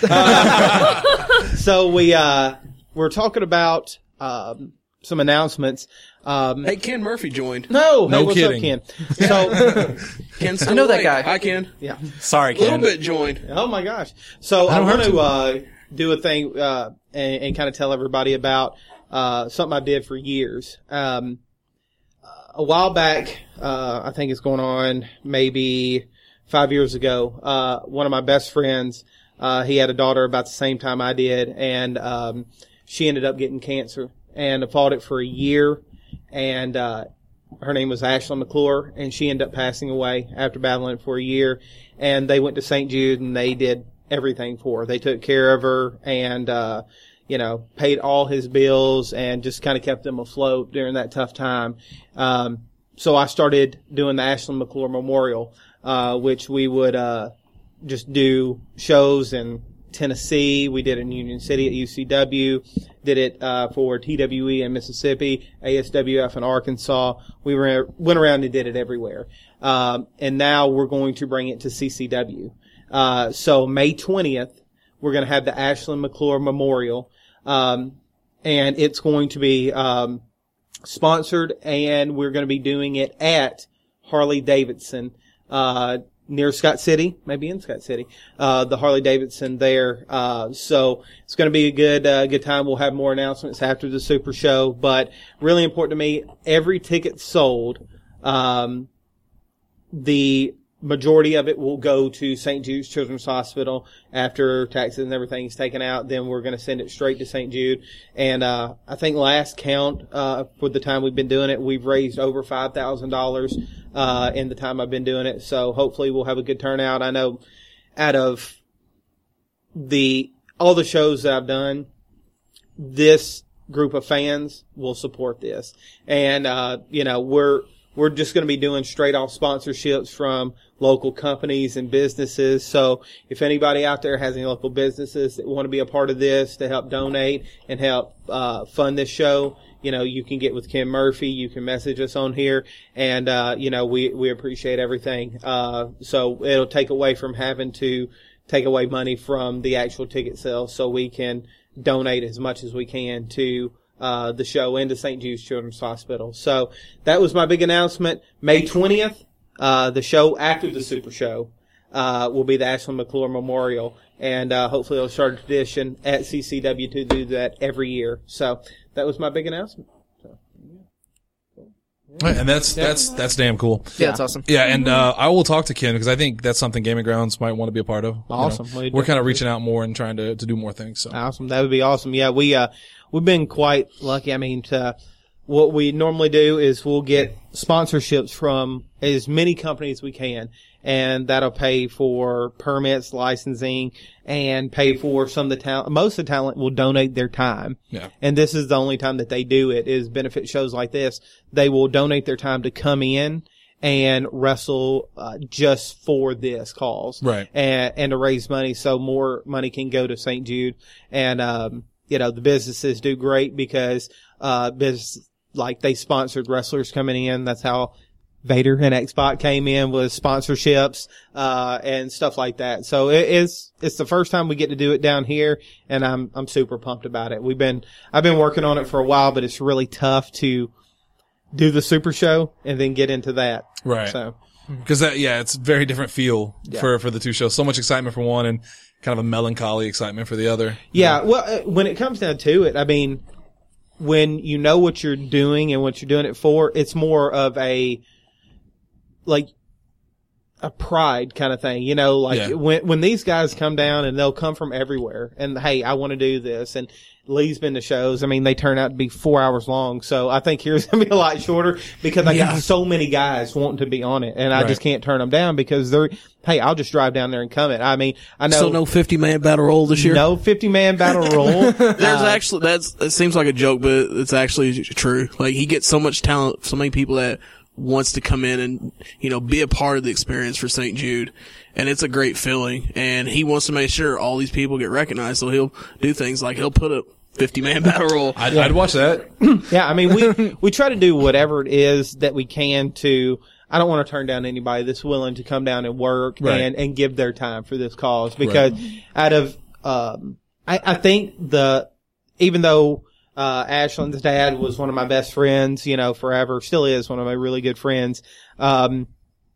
Uh, so we uh we're talking about um some announcements. Um, Hey, Ken Murphy joined. no, No hey, what's kidding. up, Ken? So Ken's I still know that awake. guy. Hi, Ken. yeah. Sorry, A little Ken. bit joined. Oh my gosh. So I, don't want hurt to uh do a thing uh and, and kind of tell everybody about uh something I did for years. Um a while back, uh I think it's going on maybe five years ago, uh one of my best friends, uh he had a daughter about the same time I did, and um she ended up getting cancer and I fought it for a year, and uh her name was Ashley McClure, and she ended up passing away after battling it for a year. And they went to Saint Jude and they did everything for her. They took care of her and, uh, you know, paid all his bills and just kind of kept them afloat during that tough time. Um, so I started doing the Ashley McClure Memorial, uh, which we would, uh, just do shows in Tennessee. We did it in Union City at U C W. Did it uh, for T W E in Mississippi, A S W F in Arkansas. We were, went around and did it everywhere. Um, and now we're going to bring it to C C W. Uh, so May twentieth, we're going to have the Ashley McClure Memorial. Um, and it's going to be um, sponsored, and we're going to be doing it at Harley Davidson, uh, near Scott City, maybe in Scott City, uh, the Harley Davidson there. Uh, so it's going to be a good, uh, good time. We'll have more announcements after the Super Show, but really important to me, every ticket sold, um, the majority of it will go to Saint Jude's Children's Hospital after taxes and everything is taken out. Then we're going to send it straight to Saint Jude. And, uh, I think last count, uh, for the time we've been doing it, we've raised over five thousand dollars, uh, in the time I've been doing it. So hopefully we'll have a good turnout. I know out of the, all the shows that I've done, this group of fans will support this. And, uh, you know, we're, we're just going to be doing straight off sponsorships from local companies and businesses. So if anybody out there has any local businesses that want to be a part of this to help donate and help uh, fund this show, you know, you can get with Ken Murphy. You can message us on here, and uh, you know, we we appreciate everything. Uh, so it'll take away from having to take away money from the actual ticket sales, so we can donate as much as we can to uh, the show and to Saint Jude's Children's Hospital. So that was my big announcement. May twentieth, uh, the show after the Super Show, uh, will be the Ashley McClure Memorial. And, uh, hopefully it'll start a tradition at C C W to do that every year. So that was my big announcement. So, And that's, that's, that's damn cool. Yeah, that's awesome. Yeah, and uh, I will talk to Ken because I think that's something Gaming Grounds might want to be a part of. You know, Awesome. Well, we're kind of reaching out more and trying to, to do more things. So Awesome. That would be awesome. Yeah, we, uh, we've been quite lucky. I mean, to, what we normally do is we'll get sponsorships from as many companies as we can, and that'll pay for permits, licensing, and pay for some of the talent. Most of the talent will donate their time. Yeah. And this is the only time that they do it is benefit shows like this. They will donate their time to come in and wrestle uh, just for this cause. Right. And, and to raise money so more money can go to Saint Jude. And, um, you know, the businesses do great because, uh, business, like they sponsored wrestlers coming in. That's how Vader and X-Pac came in, was sponsorships, uh, and stuff like that. So it is, it's the first time we get to do it down here, and I'm, I'm super pumped about it. We've been, I've been working on it for a while, but it's really tough to do the Super Show and then get into that. Right. So, Because that, yeah, it's a very different feel for, for the two shows. So much excitement for one and kind of a melancholy excitement for the other. yeah, well, uh, when it comes down to it, I mean, when you know what you're doing and what you're doing it for, it's more of a, like, a pride kind of thing, you know, like Yeah. when, when these guys come down and they'll come from everywhere and, hey, I want to do this. And Lee's been to shows. I mean, they turn out to be four hours long. So I think here's going to be a lot shorter because I Yeah. got so many guys wanting to be on it and I Right. just can't turn them down because they're, hey, I'll just drive down there and come it. I mean, I know. So no fifty man battle roll this year? No fifty man battle roll. There's Uh, actually that's it seems like a joke, but it's actually true. Like he gets so much talent, so many people that wants to come in and you know be a part of the experience for Saint Jude, and it's a great feeling. And he wants to make sure all these people get recognized, so he'll do things like he'll put a fifty man battle roll. I'd, I'd watch that. Yeah, I mean, we we try to do whatever it is that we can to. I don't want to turn down anybody that's willing to come down and work Right. and and give their time for this cause because out of um, I I think the even though uh Ashland's dad was one of my best friends, you know, forever, still is one of my really good friends. Um,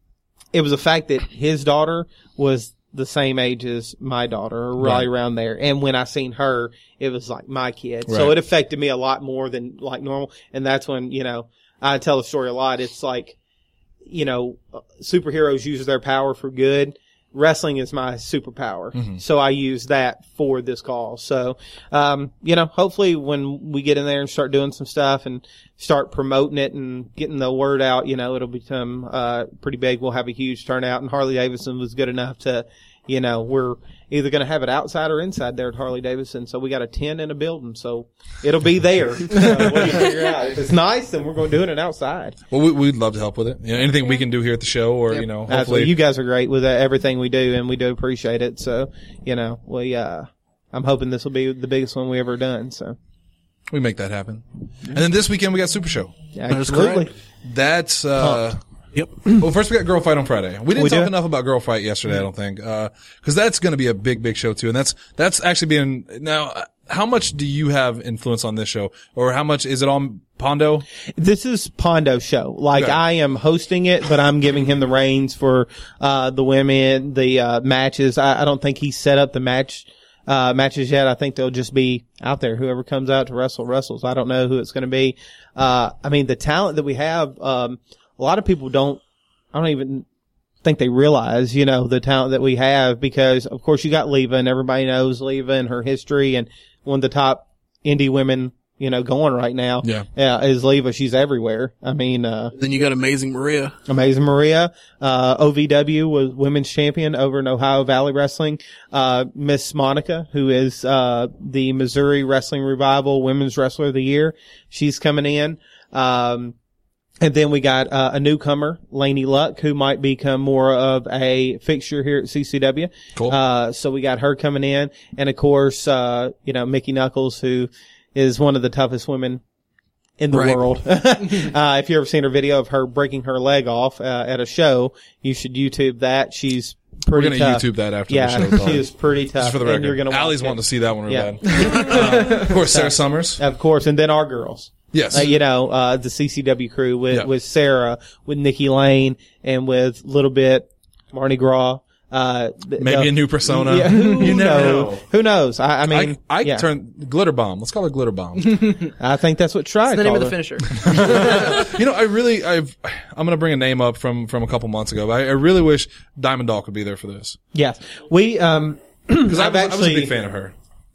it was the fact that his daughter was the same age as my daughter, or right, Right. around there. And when I seen her, it was like my kid. So Right. it affected me a lot more than like normal. And that's when, you know, I tell the story a lot. It's like, you know, superheroes use their power for good. Wrestling is my superpower. Mm-hmm. So I use that for this cause. So, um, you know, hopefully when we get in there and start doing some stuff and start promoting it and getting the word out, you know, it'll become, uh, pretty big. We'll have a huge turnout, and Harley Davidson was good enough to, you know, we're either going to have it outside or inside there at Harley Davidson. So we got a tent in a building. So it'll be there. So we'll figure out. If it's nice, then we're going to do it outside. Well, we, we'd love to help with it. You know, anything we can do here at the show, or you know, Absolutely. hopefully, You guys are great with uh, everything we do, and we do appreciate it. So, you know, we, uh, I'm hoping this will be the biggest one we ever done. So, we make that happen. And then this weekend we got Super Show. absolutely. That's uh Yep. well, first we got Girl Fight on Friday. We didn't We talk do? enough about Girl Fight yesterday, I don't think, uh, because that's going to be a big, big show too, and that's that's actually being now. uh, How much do you have influence on this show, or how much is it on Pondo? This is Pondo's show. Like, Okay. I am hosting it, but I'm giving him the reins for, uh, the women, the, uh, matches. I, I don't think he's set up the match, uh, matches yet. I think they'll just be out there. Whoever comes out to wrestle, wrestles. I don't know who it's going to be. Uh, I mean, the talent that we have, um, a lot of people don't, I don't even think they realize, you know, the talent that we have because, of course, you got Leva, and everybody knows Leva and her history, and one of the top indie women, you know, going right now. Yeah. Yeah, is Leva. She's everywhere. I mean, uh, Then you got Amazing Maria. Amazing Maria, uh, O V W was women's champion over in Ohio Valley Wrestling. Uh, Miss Monica, who is, uh, the Missouri Wrestling Revival Women's Wrestler of the Year. She's coming in. Um, and then we got, uh, a newcomer, Lainey Luck, who might become more of a fixture here at C C W. Cool. Uh, so we got her coming in. And of course, uh, you know, Mickey Knuckles, who is one of the toughest women in the Right. world. uh, if you ever seen her video of her breaking her leg off, uh, at a show, you should YouTube that. She's We're pretty going to tough. YouTube that after yeah, the show. she is pretty tough. Just for the and record. you're gonna Allie's watch wanting it. to see that one real Yeah. bad. Uh, of course, Sarah Summers. Of course, and then our girls. Yes. Uh, you know, uh, the C C W crew with, Yeah. with Sarah, with Nikki Lane, and with Little Bit Marnie Gras. Uh, th- Maybe the- a new persona. Yeah, who You never knows? know. Who knows? I, I mean, I, I yeah. turn Glitter Bomb. Let's call her Glitter Bomb. I think that's what Try That's the name of called the her. finisher. You know, I really, I've, I'm going to bring a name up from, from a couple months ago. I, I really wish Diamond Doll could be there for this. Yes. We, um, Because I, I've was- I was a actually- big fan of her.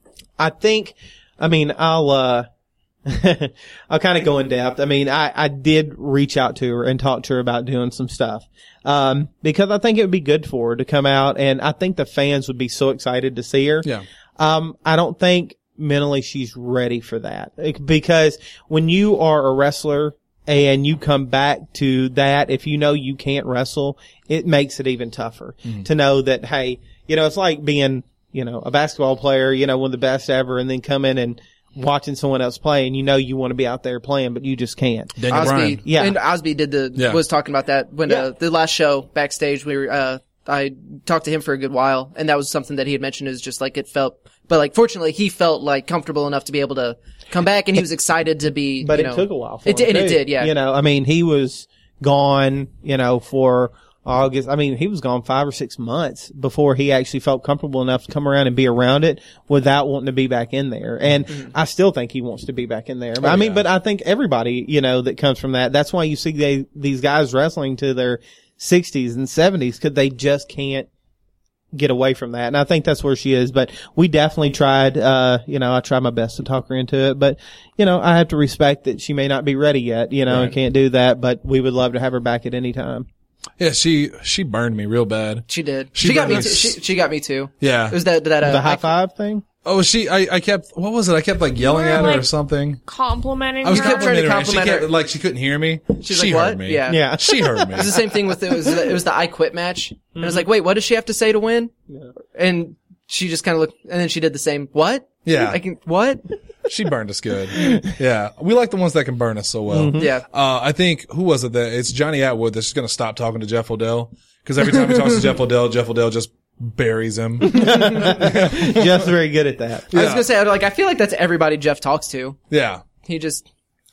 I think, I mean, I'll, uh, I'll kind of go in depth. I mean, I, I did reach out to her and talk to her about doing some stuff. Um, because I think it would be good for her to come out, and I think the fans would be so excited to see her. Yeah. Um, I don't think mentally she's ready for that. It- because when you are a wrestler and you come back to that, if you know you can't wrestle, it makes it even tougher to know that, hey, you know, it's like being, you know, a basketball player, you know, one of the best ever, and then come in and watching someone else play, and you know you want to be out there playing, but you just can't. Daniel Osby, Bryan. Yeah. and Osby did the Yeah. was talking about that when Yeah. uh, the last show backstage. We were uh, I talked to him for a good while, and that was something that he had mentioned is just like it felt But like, fortunately, he felt like comfortable enough to be able to come back, and he was excited to be. But you it know, took a while for it him. did, and it too. did, yeah. You know, I mean, he was gone, you know, for August. I mean, he was gone five or six months before he actually felt comfortable enough to come around and be around it without wanting to be back in there. And Mm-hmm. I still think he wants to be back in there. Oh, I mean, yeah. but I think everybody, you know, that comes from that, that's why you see they, these guys wrestling to their sixties and seventies because they just can't get away from that. And I think that's where she is. But we definitely tried, uh, you know, I tried my best to talk her into it. But, you know, I have to respect that she may not be ready yet, you know, Right. and can't do that. But we would love to have her back at any time. Yeah, she she burned me real bad. She did. She She, got me. burned Too. us. She, she got me too. Yeah. It was that that uh, The high I- five thing? Oh, she. I, I kept. What was it? I kept like yelling were, at her or like, something. Complimenting I was her. kept trying to complimenting her. and She compliment kept, her. like she couldn't hear me. She's she like, heard what? me. Yeah. Yeah. She heard me. It was the same thing with it was it was the I Quit match. And I was like, wait, what does she have to say to win? And she just kind of looked, and then she did the same. What? Yeah. I can what? She burned us good. Yeah. We like the ones that can burn us so well. Yeah. Uh, I think, who was it that, it's Johnny Atwood that's just going to stop talking to Jeff Odell. Cause every time he talks to Jeff Odell, Jeff Odell just buries him. Jeff's very good at that. I was gonna say, like, I feel like that's everybody Jeff talks to. Yeah. He just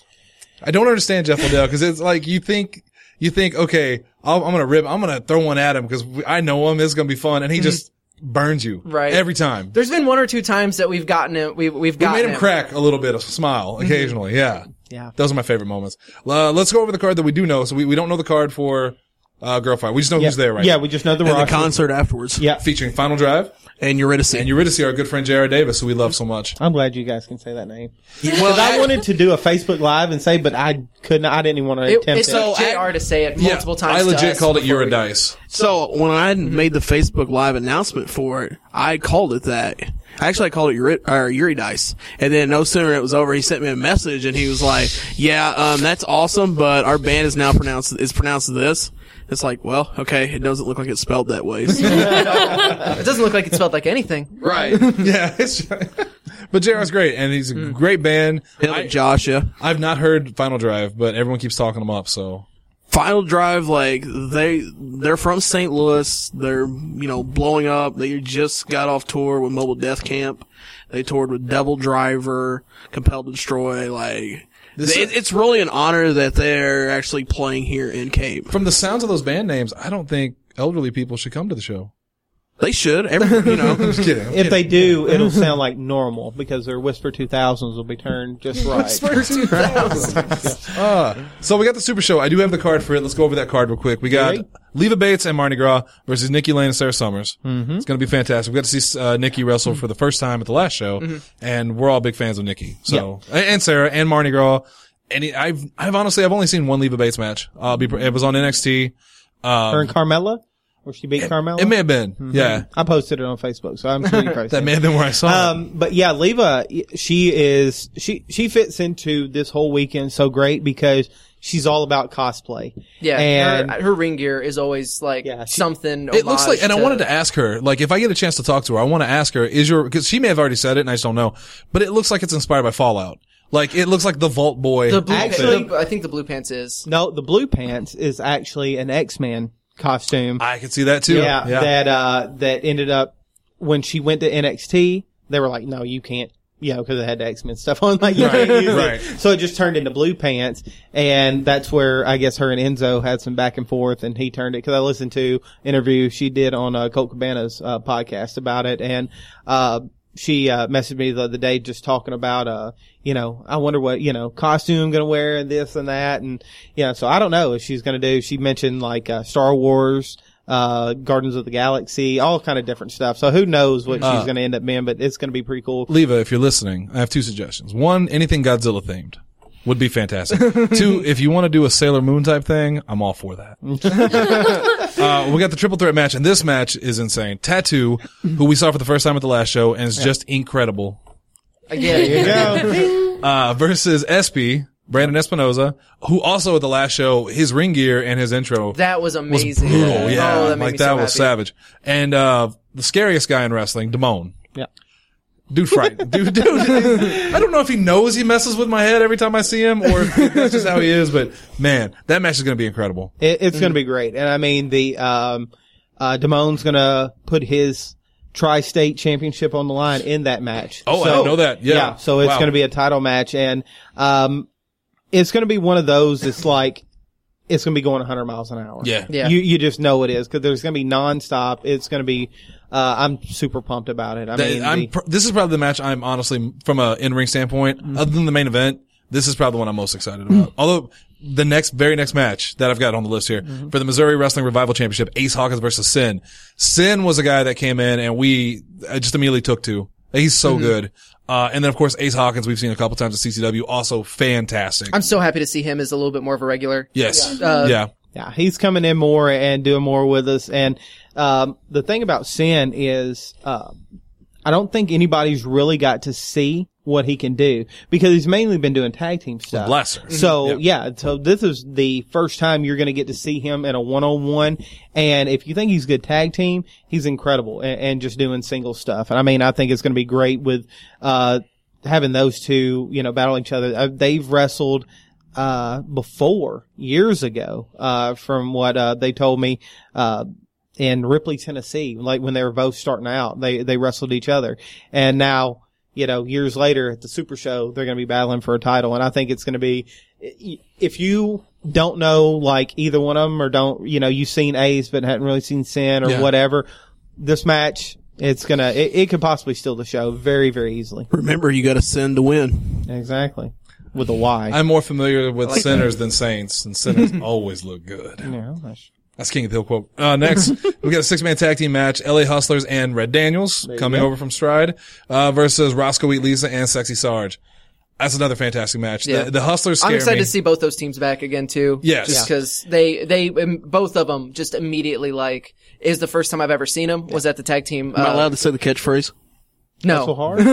I don't understand Jeff Odell cause it's like, you think, you think, okay, I'll, I'm going to rip, I'm going to throw one at him cause I know him. It's going to be fun. And he just burns you. Right. Every time. there's been one or two times that we've gotten it. We've we've We gotten made him him. crack a little bit, a smile occasionally. Yeah. Yeah. Those are my favorite moments. Uh, let's go over the card that we do know. So we, we don't know the card for, uh, Girl Fight. We just know Yeah, who's there right yeah now. we just know the And the roster. concert afterwards. Yeah. Featuring Final Drive And Eurydice. and Eurydice, our good friend J R. Davis, who we love so much. I'm glad you guys can say that name. Well, Because I wanted to do a Facebook Live and say, but I couldn't. I didn't even want to It, attempt it it. took J R to say it multiple yeah, times. I to legit us called it before we- Eurydice. So when I made the Facebook Live announcement for it, I called it that. Actually, I called it Uri, or Eurydice. And then no sooner it was over, he sent me a message and he was like, "Yeah, um, that's awesome, but our band is now pronounced is pronounced this." It's like, well, okay, it doesn't look like it's spelled that way. So. It doesn't look like it's spelled like anything. Right. Yeah, it's, but J R's great, and he's a great band. Him and Joshua. I've not heard Final Drive, but everyone keeps talking them up, so. Final Drive, like, they, they're from Saint Louis. They're, you know, blowing up. They just got off tour with Mobile Death Camp. They toured with Devil Driver, Compelled to Destroy, like, This it, is- it's really an honor that they're actually playing here in Cape. From the sounds of those band names, I don't think elderly people should come to the show. They should. Every, you know. I'm just kidding. I'm If kidding. they do, it'll sound like normal because their Whisper two thousands will be turned just right. two thousand. Uh, so we got the Super Show. I do have the card for it. Let's go over that card real quick. We got Right. Leva Bates and Mardi Gras versus Nikki Lane and Sarah Summers. Mm-hmm. It's going to be fantastic. We got to see uh, Nikki wrestle for the first time at the last show, and we're all big fans of Nikki. So and, and Sarah and Mardi Gras. And he- I've I've honestly I've only seen one Leva Bates match. Uh, be, it was on N X T. Um, Her and Carmella, where she beat Carmella. it may have been, yeah. I posted it on Facebook, so I'm sure you probably That seen may it. have been where I saw it. Um, but yeah, Leva, she is, she, she fits into this whole weekend so great because she's all about cosplay. Yeah, And her, her ring gear is always like Yeah, she- something. It looks like, homage and I to- wanted to ask her, like, if I get a chance to talk to her, I want to ask her, is your, cause she may have already said it and I just don't know, but it looks like it's inspired by Fallout. Like, it looks like the Vault Boy. The blue, Actually- the- I think the blue pants is. no, the blue pants is actually an X-Men costume. I could see that too. yeah, that, uh, that ended up, when she went to N X T, they were like, no, you can't. You know, cause it had the X-Men stuff on, like, you Right, can't use right. it. So it just turned into blue pants, and that's where I guess her and Enzo had some back and forth, and he turned it, cause I listened to interview she did on, uh, Colt Cabana's, uh, podcast about it, and, uh, she, uh, messaged me the other day just talking about, uh, you know, I wonder what, you know, costume I'm gonna wear and this and that, and, you know, so I don't know if she's gonna do, she mentioned like, uh, Star Wars, uh, Guardians of the Galaxy, all kind of different stuff. So who knows what Uh, she's going to end up being, but it's going to be pretty cool. Leva, if you're listening, I have two suggestions. One, anything Godzilla themed would be fantastic. Two, if you want to do a Sailor Moon type thing, I'm all for that. uh, we got the triple threat match, and this match is insane. Tattoo, who we saw for the first time at the last show, and is just incredible, Again, There you go. uh, versus S P, Brandon Espinoza, who also at the last show, his ring gear and his intro that was was amazing. brutal. Yeah, Oh, that made like me that so was happy. savage. And, uh, the scariest guy in wrestling, Damone. Yeah. Dude, frightened. Dude, dude. I don't know if he knows he messes with my head every time I see him, or if that's just how he is. But man, that match is going to be incredible. It, it's going to be great. And I mean, the, um, uh, Damone's going to put his tri-state championship on the line in that match. Oh, I So- didn't know that. Yeah. so it's Wow. going to be a title match, and um, it's going to be one of those. It's like it's going to be going one hundred miles an hour. Yeah. Yeah. You you just know it is because there's going to be nonstop. It's going to be. Uh, I'm super pumped about it. I That- mean, I'm the- pr- this is probably the match I'm honestly, from a in-ring standpoint, Mm-hmm. other than the main event, this is probably the one I'm most excited about. Although, the next, very next match that I've got on the list here, Mm-hmm. for the Missouri Wrestling Revival Championship, Ace Hawkins versus Sin. Sin was a guy that came in and we I just immediately took to. He's so Mm-hmm. good. Uh, and then of course, Ace Hawkins, we've seen a couple times at C C W, also fantastic. I'm so happy to see him as a little bit more of a regular. yes. Uh, yeah. Yeah, he's coming in more and doing more with us. And um, the thing about Sin is, uh, I don't think anybody's really got to see what he can do because he's mainly been doing tag team stuff. Bless her. So Yep. yeah, so this is the first time you're going to get to see him in a one-on-one. And if you think he's a good tag team, he's incredible and, and just doing single stuff. And I mean, I think it's going to be great with uh having those two, you know, battle each other. Uh, they've wrestled uh before years ago uh from what uh they told me uh in Ripley, Tennessee, like when they were both starting out, they they wrestled each other. And now, you know, years later at the Super Show, they're going to be battling for a title. And I think it's going to be, if you don't know like either one of them or don't, you know, you've seen Ace but hadn't really seen Sin or Yeah. whatever, this match, it's gonna, it, it could possibly steal the show very, very easily. Remember, you got to send to win. Exactly. With a Y. I'm more familiar with sinners than saints, and sinners always look good. Yeah, that's- That's King of the Hill quote. Uh, next, we got a six-man tag team match. L A Hustlers and Red Daniels coming go. over from Stride, uh, versus Roscoe Wheat Lisa and Sexy Sarge. That's another fantastic match. Yeah. The, the Hustlers scare I'm excited me. to see both those teams back again too. Yes. just because they they um, both of them just immediately like is the first time I've ever seen them was at the tag team. Am I Uh, allowed to say the catchphase? no, so hard.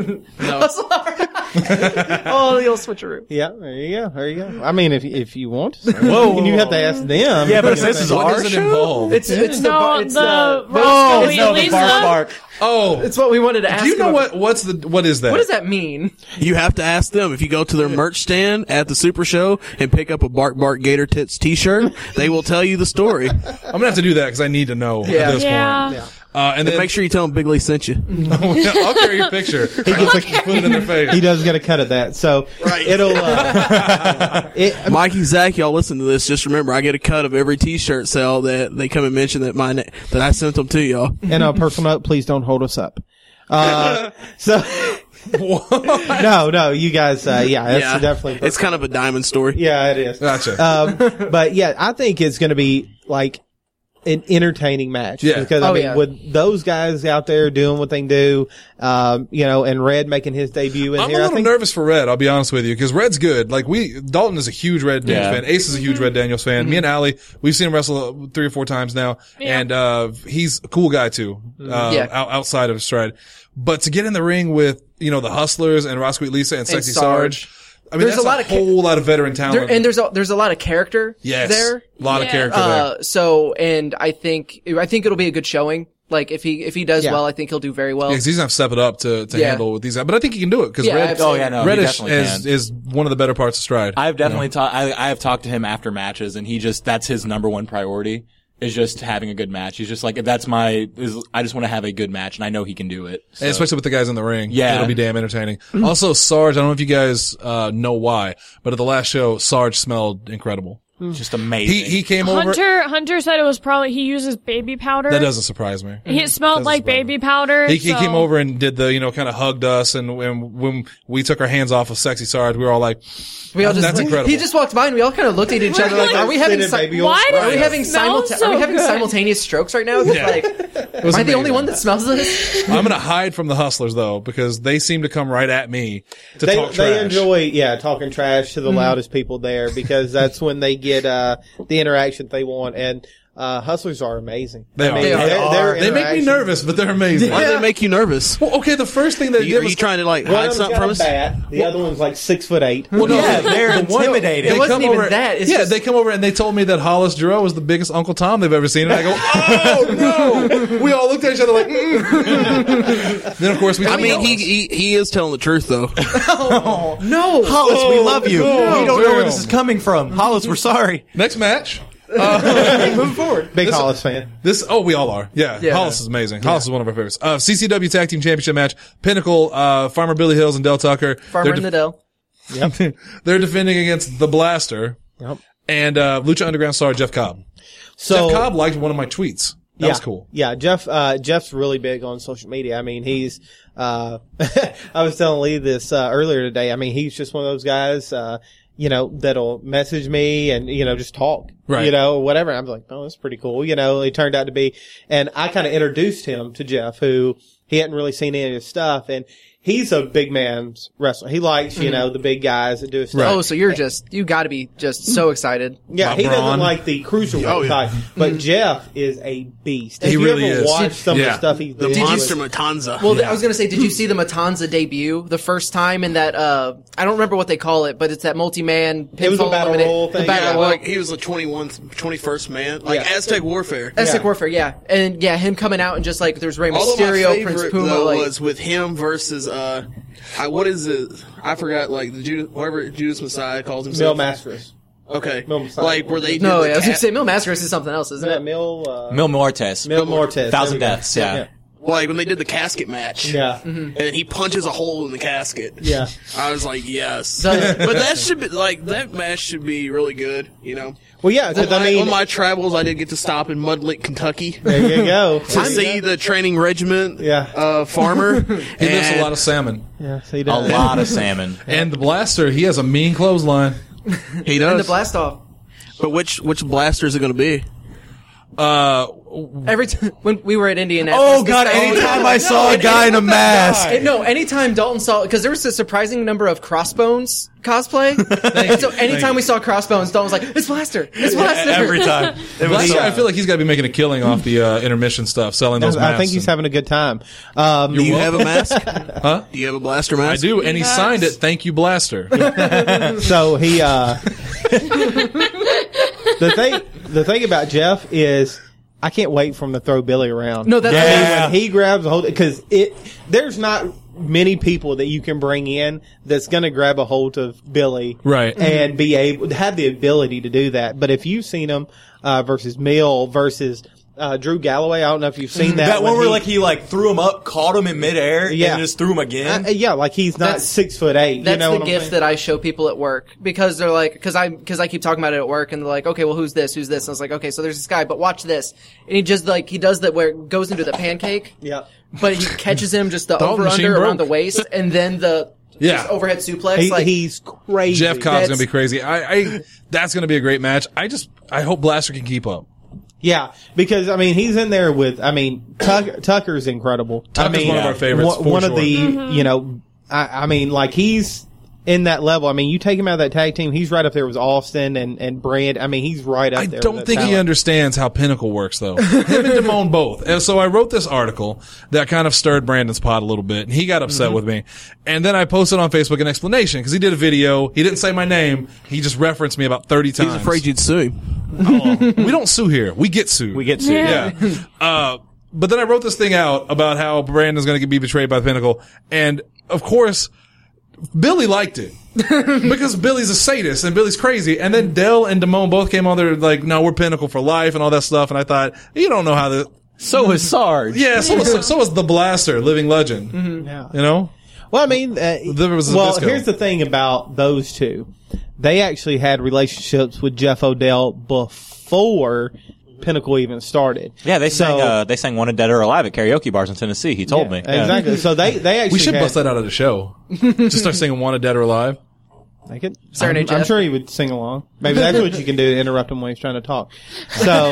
oh, the old switcheroo. Yeah, there you go. There you go. I mean, if if you want, to. Whoa, and you have to ask them. Yeah, but If this is they- What our does it show? involve? It's it's the No, bar, it's the the, Roscoe it's, Wheat Lisa. oh, it's what we wanted to ask. do you know him what? What's the? What is that? What does that mean? You have to ask them. If you go to their merch stand at the Super Show and pick up a Bark Bark Gator Tits t-shirt, they will tell you the story. I'm gonna have to do that because I need to know Yeah. at this Yeah. point. Uh, and And then make sure you tell them Big Lee sent you. I'll carry your picture. Put it in their face. He does get a cut of that, so Right. it'll. Uh, it, Mikey, Zach, y'all listen to this. Just remember, I get a cut of every t-shirt sale that they come and mention that my na- that I sent them to y'all. and a personal note, please don't hold us up. Uh, so no, no, you guys, uh, yeah, it's yeah, definitely. it's kind of a diamond story. yeah, it is. Gotcha. Um, but yeah, I think it's going to be like an entertaining match. Yeah. Because I Oh, mean, yeah. with those guys out there doing what they can do, um, you know, and Red making his debut in I'm here, a I little think. nervous for Red, I'll be honest with you, because Red's good. Like we, Dalton is a huge Red Daniels Yeah. fan. Ace is a huge Red Daniels fan. Me and Allie, we've seen him wrestle three or four times now, Yeah. and uh he's a cool guy too. Uh, Yeah. out, outside of Stride, but to get in the ring with you know the Hustlers and Roscoe Lisa and Sexy Sarge. Sarge, I mean, There's that's a lot of ca- whole lot of veteran talent. There, and there's a, there's a lot of character yes, there. a lot of Yeah. character there. Uh, so, and I think, I think it'll be a good showing. Like, if he, if he does Yeah. well, I think he'll do very well. Yeah, 'cause he's gonna have to step it up to, to Yeah. handle with these guys. But I think he can do it because Yeah, Red, absolutely. Oh yeah, no, Red he is, definitely is, can. is one of the better parts of Stride. I've definitely talked. I I have talked to him after matches, and he just that's his number one priority is just having a good match. He's just like, if that's my, is, I just want to have a good match, and I know he can do it. So. And especially with the guys in the ring. Yeah. It'll be damn entertaining. Also, Sarge, I don't know if you guys, uh, know why, but at the last show, Sarge smelled incredible. just amazing. He, he came over. Hunter Hunter said it was probably he uses baby powder. That doesn't surprise me. He smelled Doesn't like surprise me. baby powder. He, he so- came over and did the, you know, kind of hugged us, and, and when we took our hands off of Sexy Sarge, we were all like, we all just, that's incredible. He just walked by and we all kind of looked at each other like, are we having, Sit in si- baby oil Why spray. does are we it having, smell simulta- so are we having good? simultaneous strokes right now? Yeah. Like, It was am I the only amazing. one that smells this? I'm gonna hide from the Hustlers though, because they seem to come right at me to They, talk they trash. enjoy, yeah, talking trash to the Mm-hmm. loudest people there because that's when they get, uh, the interaction they want. And, uh, Hustlers are amazing. They I are. mean, They their- are. their They make me interaction- nervous, but they're amazing. Why do they make you nervous? Well, okay, the first thing they Are did you, are was you trying to like One hide of them's something got from a us? bat. The other one's like six foot eight. Well, no, Yeah, the- they're the one- intimidating. they It wasn't come even over- that, it's yeah, just- they come over and they told me that Hollis Giroux was the biggest Uncle Tom they've ever seen, and I go, "Oh no!" We all looked at each other like. Mm. Then of course we. I mean, he, he he is telling the truth though. No. Hollis, we love you. no, we don't know where damn. this is coming from. Hollis, we're sorry. next match. Moving forward. Big Hollis fan. This, oh, we all are. Yeah. Yeah. Hollis is amazing. Hollis is one of our favorites. Uh, C C W Tag Team Championship match. Pinnacle, uh, Farmer Billy Hills and Del Tucker. Farmer They're in the Dell. Yep. They're defending against the Blaster. Yep. And, uh, Lucha Underground star Jeff Cobb. So, Jeff Cobb liked one of my tweets. That yeah, was cool. Yeah, Jeff, uh, Jeff's really big on social media. I mean, he's, uh, I was telling Lee this, uh, earlier today. I mean, he's just one of those guys, uh, you know, that'll message me and, you know, just talk, Right. you know, whatever. I'm like, oh, that's pretty cool. You know, he turned out to be, and I kind of introduced him to Jeff, who he hadn't really seen any of his stuff. And he's a big man's wrestler. He likes, you know, the big guys that do his stuff. Oh, so you're just, you gotta be just so excited. Yeah, Bob he Braun. doesn't like the cruiserweight Oh, yeah. type, but Jeff is a beast. He If really you ever is. watch some of Yeah. the stuff he The did, monster with- Matanza. Well, I was gonna say, did you see the Matanza debut the first time in that, uh, I don't remember what they call it, but it's that multi-man pinfall It was a battle eliminate- roll the thing, battle yeah. roll. like he was the twenty-first, twenty-first man, like Yeah. Aztec Warfare. Aztec Yeah. Warfare, yeah. And yeah, him coming out and just like, there's Rey Although my Mysterio, favorite Prince Puma, though like, was with him versus uh, I, what is it? I forgot like the Judas, whatever Judas Messiah calls Mil himself. Mascaras. Okay, Mil Messiah. like where they no, did yeah, I was the gonna cat- say Mil Mascaras is something else, isn't Isn't that it? Mil, uh, Mil Muertes. Mil Mortes. Thousand There we go. Deaths, yeah. Yeah. like when they did the casket match. Yeah. And he punches a hole in the casket. Yeah. I was like, yes. The- but that should be, like, that match should be really good, you know? Well, yeah, On because my, I mean, on my travels, I did get to stop in Mudlick, Kentucky. there you go. To see the training regiment, Yeah. uh, farmer. He lives a lot of salmon. Yeah, so he A does. lot of salmon. And the Blaster, he has a mean clothesline. He And does. the blast off. But which, which blaster is it going to be? Uh, Every time, when we were at Indianapolis. Oh god, anytime I saw a and- guy in a mask. And no, anytime Dalton saw, because there was a surprising number of Crossbones cosplay. And so anytime we saw Crossbones, Dalton was like, it's Blaster! It's Blaster! Every time. It was Blaster, so- I feel like he's got to be making a killing off the uh, intermission stuff, selling those masks. I think he's and- having a good time. Um, Do you have a mask? Huh? Do you have a blaster I mask? do, and he signed it. Thank you, Blaster. so he, uh, the thing, the thing about Jeff is, I can't wait for him to throw Billy around. No, that's- I mean, Yeah. when he grabs a hold, because it, there's not many people that you can bring in that's going to grab a hold of Billy, Right. and be able to have the ability to do that. But if you've seen him uh, versus Mill versus uh, Drew Galloway, I don't know if you've seen that. That when one where he- like he like threw him up, caught him in midair, Yeah. and just threw him again. Uh, yeah, like he's not That's- six foot eight. That's you know the what I'm gift saying? that I show people at work because they're like, because I because I keep talking about it at work and they're like, okay, well, who's this? Who's this? And I was like, okay, so there's this guy, but watch this, and he just like he does that where it goes into the pancake, Yeah. but he catches him just the Dalton over machine under broke. around the waist, and then the Yeah. just overhead suplex. He, like he's crazy. Jeff Cobb's That's- going to be crazy. I, I, that's going to be a great match. I just, I hope Blaster can keep up. Yeah, because I mean he's in there with I mean Tucker, Tucker's incredible. Tucker's I mean, one of our favorites, One, for one of sure. the you know I, I mean like he's in that level. I mean you take him out of that tag team, he's right up there with Austin and and Brand. I mean he's right up I there. don't with that think he talent. understands how Pinnacle works, though. Him and Damone both. And so I wrote this article that kind of stirred Brandon's pot a little bit, and he got upset Mm-hmm. with me. And then I posted on Facebook an explanation, because he did a video. He didn't say my name. He just referenced me about thirty times. He's afraid you'd sue him. We don't sue here. We get sued. We get sued. Yeah. Uh, but then I wrote this thing out about how Brandon's going to be betrayed by Pinnacle. And, of course, Billy liked it. Because Billy's a sadist and Billy's crazy. And then Dell and Damone both came on there like, no, we're Pinnacle for life and all that stuff. And I thought, you don't know how the... So is Sarge. Yeah, so was, so, so was the Blaster, living legend. Yeah. You know? Well, I mean, uh, There was a well, Zbyszko. here's the thing about those two. They actually had relationships with Jeff Odell before Pinnacle even started. Yeah, they So- sang uh, they sang "Wanted Dead or Alive" at karaoke bars in Tennessee. He told Yeah, me Yeah. exactly. So they they actually We should had, bust that out of the show. Just start singing Wanted Dead or Alive. I could, Serenade I'm, I'm Jeff. sure he would sing along. Maybe that's what you can do to interrupt him when he's trying to talk. So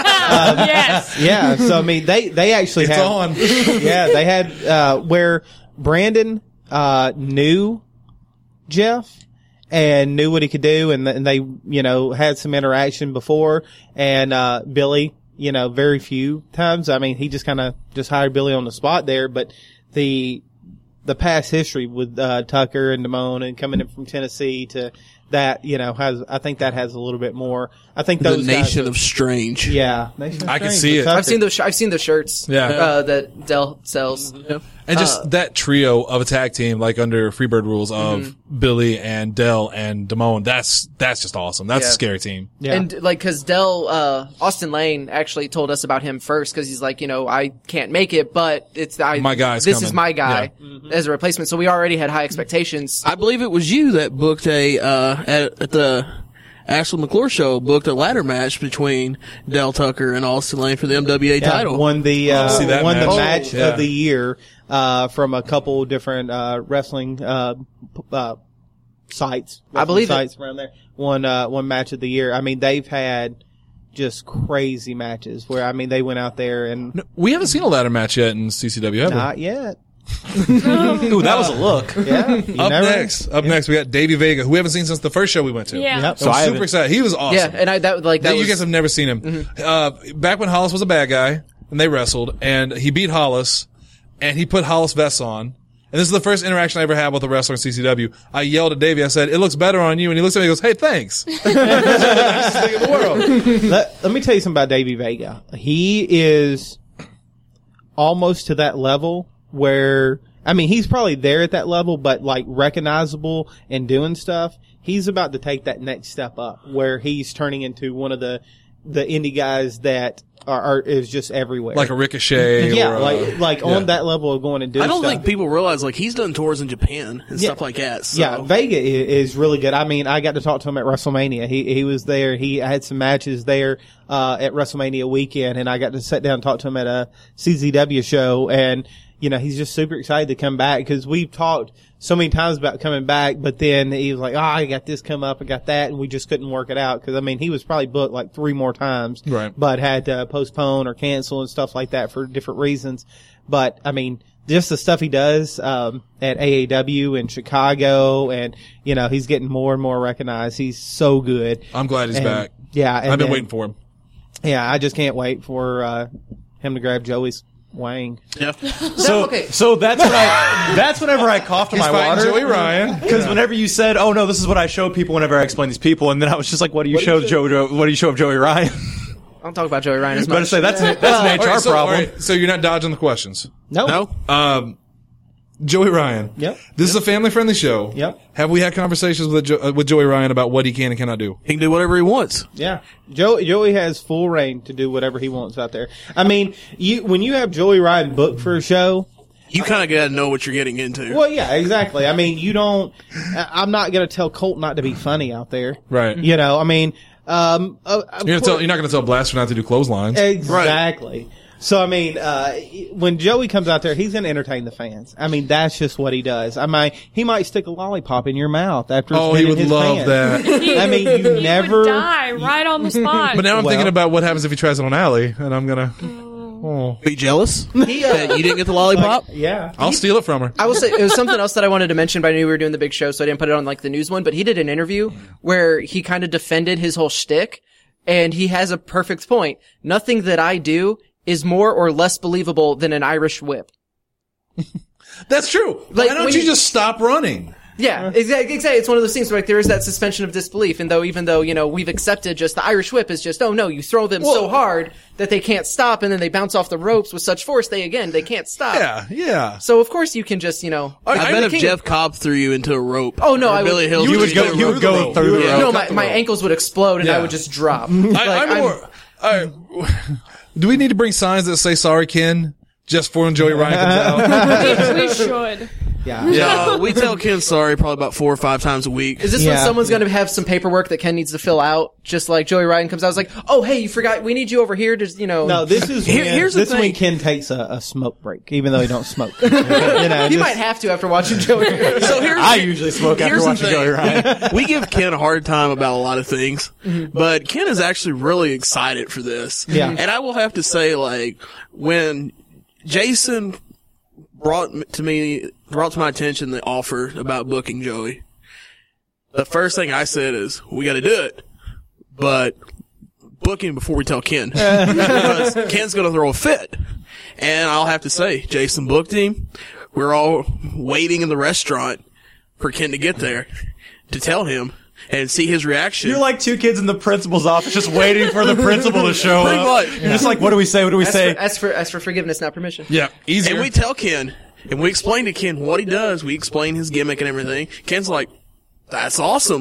Yes. yeah, so I mean they they actually It's had on. yeah they had uh, where Brandon uh, knew Jeff and knew what he could do, and, th- and they you know had some interaction before, and uh, Billy you know very few times. I mean he just kind of just hired Billy on the spot there, but the the past history with uh, Tucker and Damone and coming in from Tennessee to that, you know, has, I think that has a little bit more. I think The those guys Nation are- of Strange. Yeah. Nation of I can Strange see was it. up I've seen there. those. Sh- I've seen the shirts. Yeah. Uh, that Dell sells. And just Uh, that trio of a tag team, like under Freebird rules of Mm-hmm. Billy and Dell and Damone, that's, that's just awesome. That's Yeah. a scary team. Yeah. And like, cause Dell, uh, Austin Lane actually told us about him first, cause he's like, you know, I can't make it, but it's, I, My guy's this coming. is my guy Mm-hmm. as a replacement. So we already had high expectations. I believe it was you that booked a, uh, at, at the Ashley McClure show, booked a ladder match between Del Tucker and Austin Lane for the M W A Yeah, title. won the uh, see that won the match. match Oh, yeah. of the year uh, from a couple different uh, wrestling uh, p- uh, sites. I believe it. wrestling sites around there. One uh, one match of the year. I mean, they've had just crazy matches where I mean they went out there and We haven't seen a ladder match yet in C C W, have we? not yet. Ooh, that was a look. Yeah, you Up never- next, up next, we got Davey Vega, who we haven't seen since the first show we went to. Yeah. Yep. So I I'm super haven't- excited. He was awesome. Yeah. And I, that, like, that you was, guys have never seen him. Uh, back when Hollis was a bad guy, and they wrestled, and he beat Hollis, and he put Hollis vests on. And this is the first interaction I ever had with a wrestler in C C W. I yelled at Davey, I said, "It looks better on you." And he looks at me and goes, "Hey, thanks." Nicest thing in the world. let, let me tell you something about Davey Vega. He is almost to that level where, I mean, he's probably there at that level, but like recognizable and doing stuff. He's about to take that next step up where he's turning into one of the, the indie guys that are, are is just everywhere. Like a Ricochet. yeah, or a, like, like yeah. on that level of going and doing I don't stuff. think people realize, like, he's done tours in Japan and Yeah. stuff like that. So. Yeah, Vega i- is really good. I mean, I got to talk to him at WrestleMania. He he was there. He I had some matches there uh, at WrestleMania weekend, and I got to sit down and talk to him at a C Z W show. And you know, he's just super excited to come back because we've talked so many times about coming back, but then he was like, "Oh, I got this come up, I got that," and we just couldn't work it out because I mean, he was probably booked like three more times, Right. But had to postpone or cancel and stuff like that for different reasons. But I mean, just the stuff he does um, at A A W in Chicago, and you know he's getting more and more recognized. He's so good. I'm glad he's And, back. Yeah, and I've been then- waiting for him. Yeah, I just can't wait for uh, him to grab Joey's wang. Yeah. So, okay. so that's when I, that's whenever I coughed in He's my fighting water. Joey Ryan. Because whenever you said, "Oh no, this is what I show people," whenever I explain these people, and then I was just like, "What do you show Joe? Joe? What do you show of Joey Ryan?" I don't talk about Joey Ryan as I was about to much. say that's an, that's an H R All right, so, problem. all right, so you're not dodging the questions. No, No? Um, Joey Ryan. Yep. This is a family-friendly show. Yep. Have we had conversations with jo- uh, with Joey Ryan about what he can and cannot do? He can do whatever he wants. Yeah, Joey Joey has full reign to do whatever he wants out there. I mean, you when you have Joey Ryan booked for a show. You kind of got to know what you're getting into. Well, yeah, exactly. I mean, you don't. I- I'm not going to tell Colt not to be funny out there. Right. You know, I mean, um, uh, of You're, gonna tell, course- you're not going to tell Blaster not to do clotheslines. Exactly. So I mean, uh, when Joey comes out there, he's going to entertain the fans. I mean, that's just what he does. I mean, he might stick a lollipop in your mouth after. It's Oh, been he in would his love pants. that. I mean, you He never. would die right on the spot. But now I'm Well- thinking about what happens if he tries it on Allie, and I'm gonna. Oh, Be jealous He, uh, that you didn't get the lollipop? Yeah. I'll steal it from her. I will say it was something else that I wanted to mention, but I knew we were doing the big show, so I didn't put it on like the news one. But he did an interview where he kind of defended his whole shtick, and he has a perfect point. Nothing that I do is more or less believable than an Irish whip. That's true. Like, Why don't when you you- just stop running? Yeah, exactly. Exactly. It's one of those things where like there is that suspension of disbelief, and though even though you know we've accepted just the Irish whip is just oh no, you throw them so hard that they can't stop, and then they bounce off the ropes with such force they again they can't stop. Yeah, yeah. So of course you can just you know. I, I- bet I if can't- Jeff Cobb threw you into a rope. Oh, no, or I would- Billy Hill you threw would into go- a you rope. would go through the rope. No, my, my ankles would explode and Yeah. I would just drop. I, Like, I'm I'm- more. All right. Do we need to bring signs that say "Sorry, Ken"? Just for when Joey Ryan comes out. we, we should. Yeah. Uh, we tell Ken sorry probably about four or five times a week. Is this Yeah. when someone's going to have some paperwork that Ken needs to fill out? Just like Joey Ryan comes out, it's like, oh, hey, you forgot, we need you over here to, you know. No, this is Here- when, here's the this is when thing. Ken takes a, a smoke break, even though he don't smoke. you know, he just- might have to after watching Joey Ryan. So here's I usually smoke after here's the watching thing. Joey Ryan. We give Ken a hard time about a lot of things, but Ken is actually really excited for this. Yeah. And I will have to say, like, when Jason brought m- to me, brought to my attention the offer about booking Joey, the first thing I said is, we gotta do it, but book him before we tell Ken. Because Ken's gonna throw a fit. And I'll have to say, Jason booked him. We're all waiting in the restaurant for Ken to get there to tell him. and see his reaction. You're like two kids in the principal's office just waiting for the principal to show Pretty up. much. You're just like, what do we say? What do we Ask say? for, ask for ask for forgiveness, not permission. Yeah, easier. And we tell Ken, and we explain to Ken what he does. We explain his gimmick and everything. Ken's like, that's awesome.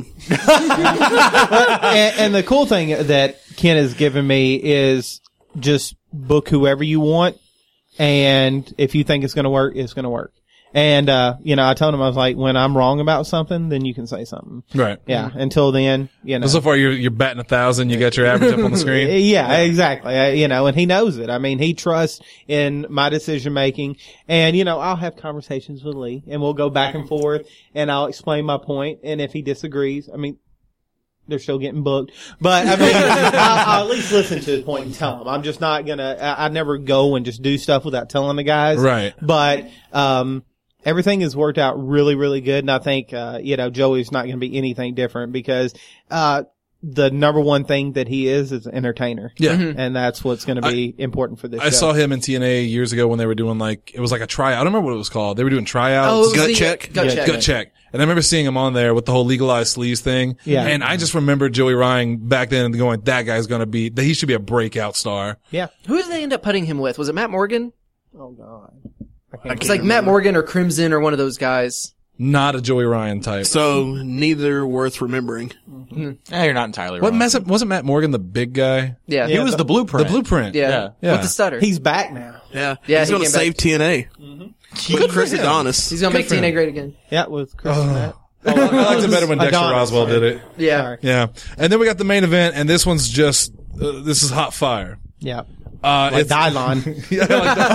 and, and the cool thing that Ken has given me is just book whoever you want, and if you think it's going to work, it's going to work. And, uh, you know, I told him, I was like, when I'm wrong about something, then you can say something. Right. Yeah. Until then, you know. So far, you're you're batting a thousand. You got your average up on the screen. Yeah, exactly. Uh, you know, and he knows it. I mean, he trusts in my decision making. And, you know, I'll have conversations with Lee, and we'll go back and forth, and I'll explain my point. And if he disagrees, I mean, they're still getting booked. But, I mean, I'll, I'll at least listen to his point and tell him. I'm just not gonna, I, I never go and just do stuff without telling the guys. Right. But, um, everything has worked out really, really good. And I think, uh, you know, Joey's not going to be anything different because, uh, the number one thing that he is is an entertainer. Yeah. And that's what's going to be important for this I show. saw him in T N A years ago when they were doing like, it was like a tryout. I don't remember what it was called. They were doing tryouts. Oh, it was Gut the- check? Gut Yeah, check. Gut check. And I remember seeing him on there with the whole legalized sleaze thing. Yeah. And I just remember Joey Ryan back then going, that guy's going to be, that he should be a breakout star. Yeah. Who did they end up putting him with? Was it Matt Morgan? Oh, God. It's like Matt Morgan or Crimson or one of those guys. Not a Joey Ryan type. So neither worth remembering. Eh, you're not entirely What wrong. mess up, wasn't Matt Morgan the big guy? Yeah. He was the The blueprint. blueprint. Yeah. Yeah. Yeah. With the stutter. He's back now. Yeah. Yeah, He's he going to came save back. T N A. With Chris him. Adonis. He's gonna Good make for T N A him. great again. Yeah, with Chris and Matt. I liked it better when Dexter Adonis. Roswell did it. Yeah. Sorry. Yeah. And then we got the main event, and this one's just, uh, this is hot fire. Yeah. Uh, Like it's Dylon. yeah,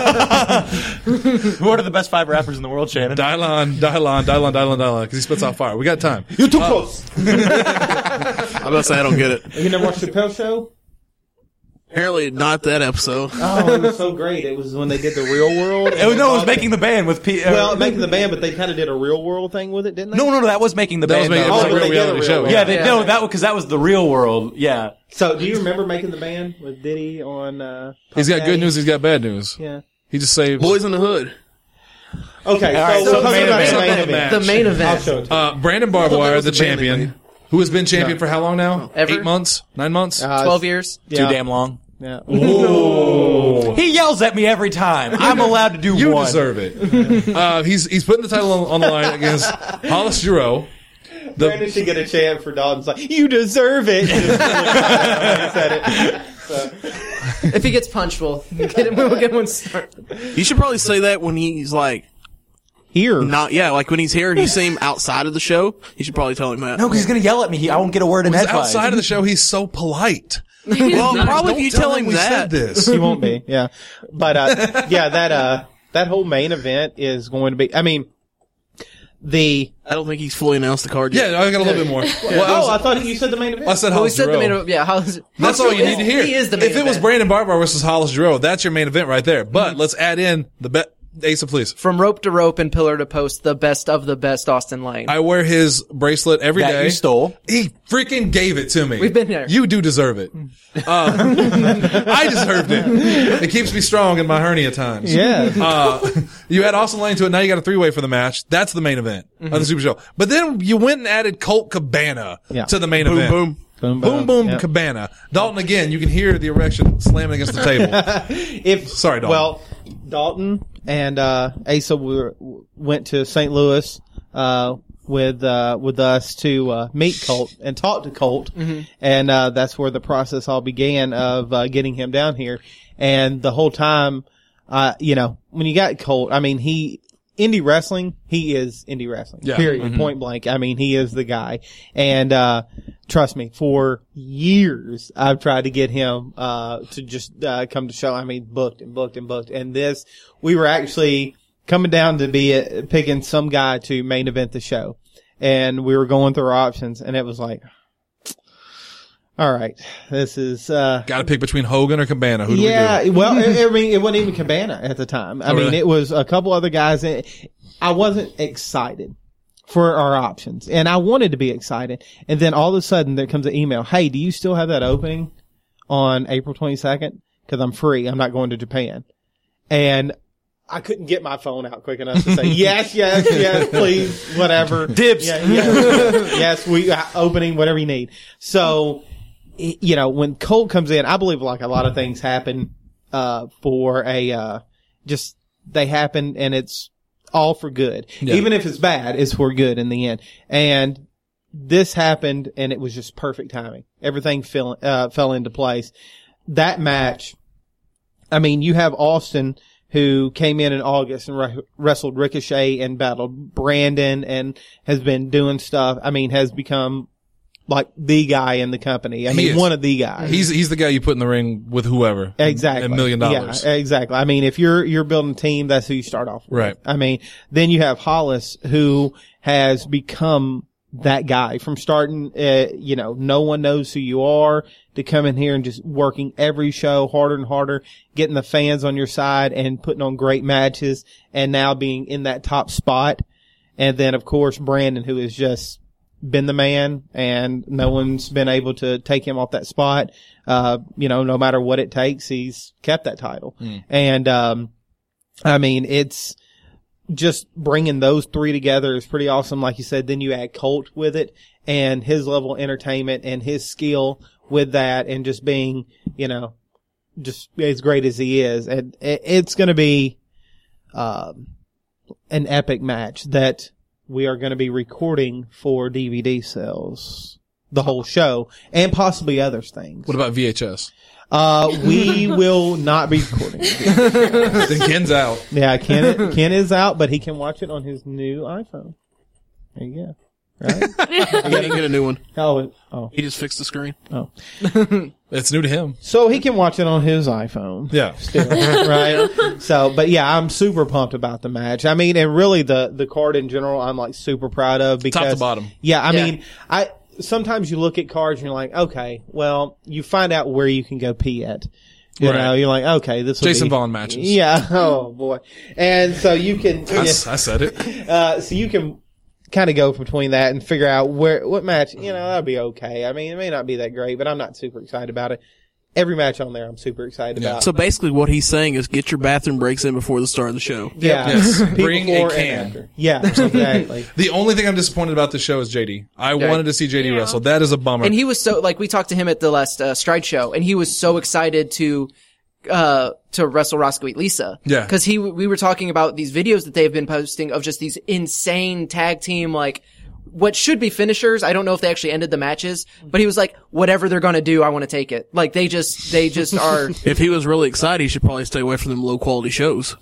like Who are the best five rappers in the world, Shannon? Dylon, Dylon, Dylon, Dylon, Dylon, because he spits out fire. We got time. You're too close. I'm about to say I don't get it. You never watched the Chappelle Show? Apparently not that episode. Oh, it was so great. It was when they did the Real World. Oh, no, it was making the band with P. Uh, Well, making the band, but they kind of did a Real World thing with it, didn't they? no, no, no, that was making the That was band. making- though. it was Oh, a they real did a reality Real show. World. yeah, they, Yeah. no, that because that was the real world. Yeah. So, do you remember making the band with Diddy on? Uh, He's got Puff good Daddy? news. He's got bad news. Yeah. He just saved. Boys in the Hood. Okay, All right, so, so we'll talk main about event. the main Something event. match. The main I'll event. show it to you. Uh, Brandon Barbwire, the champion, who has been champion for how long now? Ever? Eight months? Nine months? Uh, Twelve years. yeah. Too damn long. Yeah. He yells at me every time. I'm allowed to do you one. deserve it. uh, he's he's putting the title on, on the line against Hollis Giroux. The, Brandon should get a chant for Dalton's like, you deserve it. Just really he said it. So, If he gets punched, we'll get him. We'll get one started. You should probably say that when he's like, here. not, yeah, like when he's here and you see him outside of the show, you should probably tell him that. No, because he's gonna yell at me. He, I won't get a word in he's edgewise. outside of the show. He's so polite. Well, probably if you tell him we said that. this. He won't be. Yeah. But, uh, yeah, that, uh, that whole main event is going to be, I mean, the, I don't think he's fully announced the card yet. Yeah, I got a little bit more. Well, I, oh, was- I thought you said the main event. I said Well, we Hollis said the Giroux. main event. Yeah, Hollis, That's all you need to hear. He is the main If it was event. Brandon Barbwire versus Hollis Giroux, that's your main event right there. But let's add in the be- Ace of Police. From rope to rope and pillar to post, the best of the best Austin Lane. I wear his bracelet every day. that you stole. He freaking gave it to me. We've been there. You do deserve it. Uh, I deserved it. It keeps me strong in my hernia times. Yeah. Uh, you had Austin Lane to it. Now you got a three-way for the match. That's the main event of the Super Show. But then you went and added Colt Cabana Yeah. to the main Boom, event. boom. Boom, Boom, boom, Yeah. Cabana. Dalton, again, you can hear the erection slamming against the table. If Sorry, Dalton. Well, Dalton and uh, Asa were, went to Saint Louis uh, with uh, with us to uh, meet Colt and talk to Colt, and uh, that's where the process all began of uh, getting him down here. And the whole time, uh, you know, when you got Colt, I mean, he indie wrestling, he is indie wrestling. Yeah. Period. Point blank. I mean, he is the guy. And, uh, trust me, for years, I've tried to get him, uh, to just, uh, come to show. I mean, booked and booked and booked. And this, we were actually coming down to be uh, picking some guy to main event the show. And we were going through our options and it was like, all right, this is, uh, Got to pick between Hogan or Cabana. Who do yeah, we do? well, I I mean, it wasn't even Cabana at the time. I Oh, mean, really? it was a couple other guys. And I wasn't excited for our options, and I wanted to be excited. And then all of a sudden, there comes an email. Hey, do you still have that opening on April twenty-second? Because I'm free. I'm not going to Japan. And I couldn't get my phone out quick enough to say, yes, yes, yes, please, whatever. Dibs. Yeah, yes, yes, we, uh, opening, whatever you need. So, you know, when Colt comes in, I believe like a lot of things happen, uh, for a, uh, just, they happen and it's all for good. Yeah. Even if it's bad, it's for good in the end. And this happened and it was just perfect timing. Everything fell, uh, fell into place. That match, I mean, you have Austin, who came in in August and re- wrestled Ricochet and battled Brandon and has been doing stuff. I mean, has become like the guy in the company. I He mean, is. one of the guys. He's he's the guy you put in the ring with whoever. Exactly. A million dollars. Yeah, exactly. I mean, if you're, you're building a team, that's who you start off with. Right. I mean, then you have Hollis, who has become that guy from starting, uh, you know, no one knows who you are, to come in here and just working every show harder and harder, getting the fans on your side and putting on great matches, and now being in that top spot. And then, of course, Brandon, who has just been the man, and no one's been able to take him off that spot. Uh, you know, no matter what it takes, he's kept that title. Mm. And, um, I mean, it's just bringing those three together is pretty awesome. Like you said, then you add Colt with it and his level of entertainment and his skill with that, and just being, you know, just as great as he is. And it's going to be, um, an epic match that we are going to be recording for D V D sales, the whole show, and possibly other things. What about V H S? Uh, we will not be recording it. Then Ken's out. Yeah, Ken, Ken is out, but he can watch it on his new iPhone. There you go. Right? You gotta get a new one. Oh, it- oh, He just fixed the screen. oh. It's new to him. So he can watch it on his iPhone. Yeah. Still, right? So, but yeah, I'm super pumped about the match. I mean, and really the, the card in general, I'm like super proud of because. Top to bottom. Yeah, I Yeah. mean, I, sometimes you look at cards and you're like, okay, well, you find out where you can go pee at. You Right. know, you're like, okay, this will Jason be, Vaughn matches. Yeah. Oh boy. And so you can, I, s- I said it. uh, so you can kind of go between that and figure out where, what match, you know, that'll be okay. I mean, it may not be that great, but I'm not super excited about it. Every match on there, I'm super excited Yeah. about. So basically what he's saying is get your bathroom breaks in before the start of the show. yeah. Yes. People Bring a before and can. after. Yeah, exactly. The only thing I'm disappointed about this show is J D. I Yeah. wanted to see J D Yeah. wrestle. That is a bummer. And he was so, like, we talked to him at the last uh, Stride show, and he was so excited to, uh, to wrestle Roscoe Lisa. Yeah. Cause he, we were talking about these videos that they've been posting of just these insane tag team, like, what should be finishers. I don't know if they actually ended the matches, but he was like, whatever they're gonna do, I want to take it. Like, they just, they just are. If he was really excited, he should probably stay away from them low quality shows.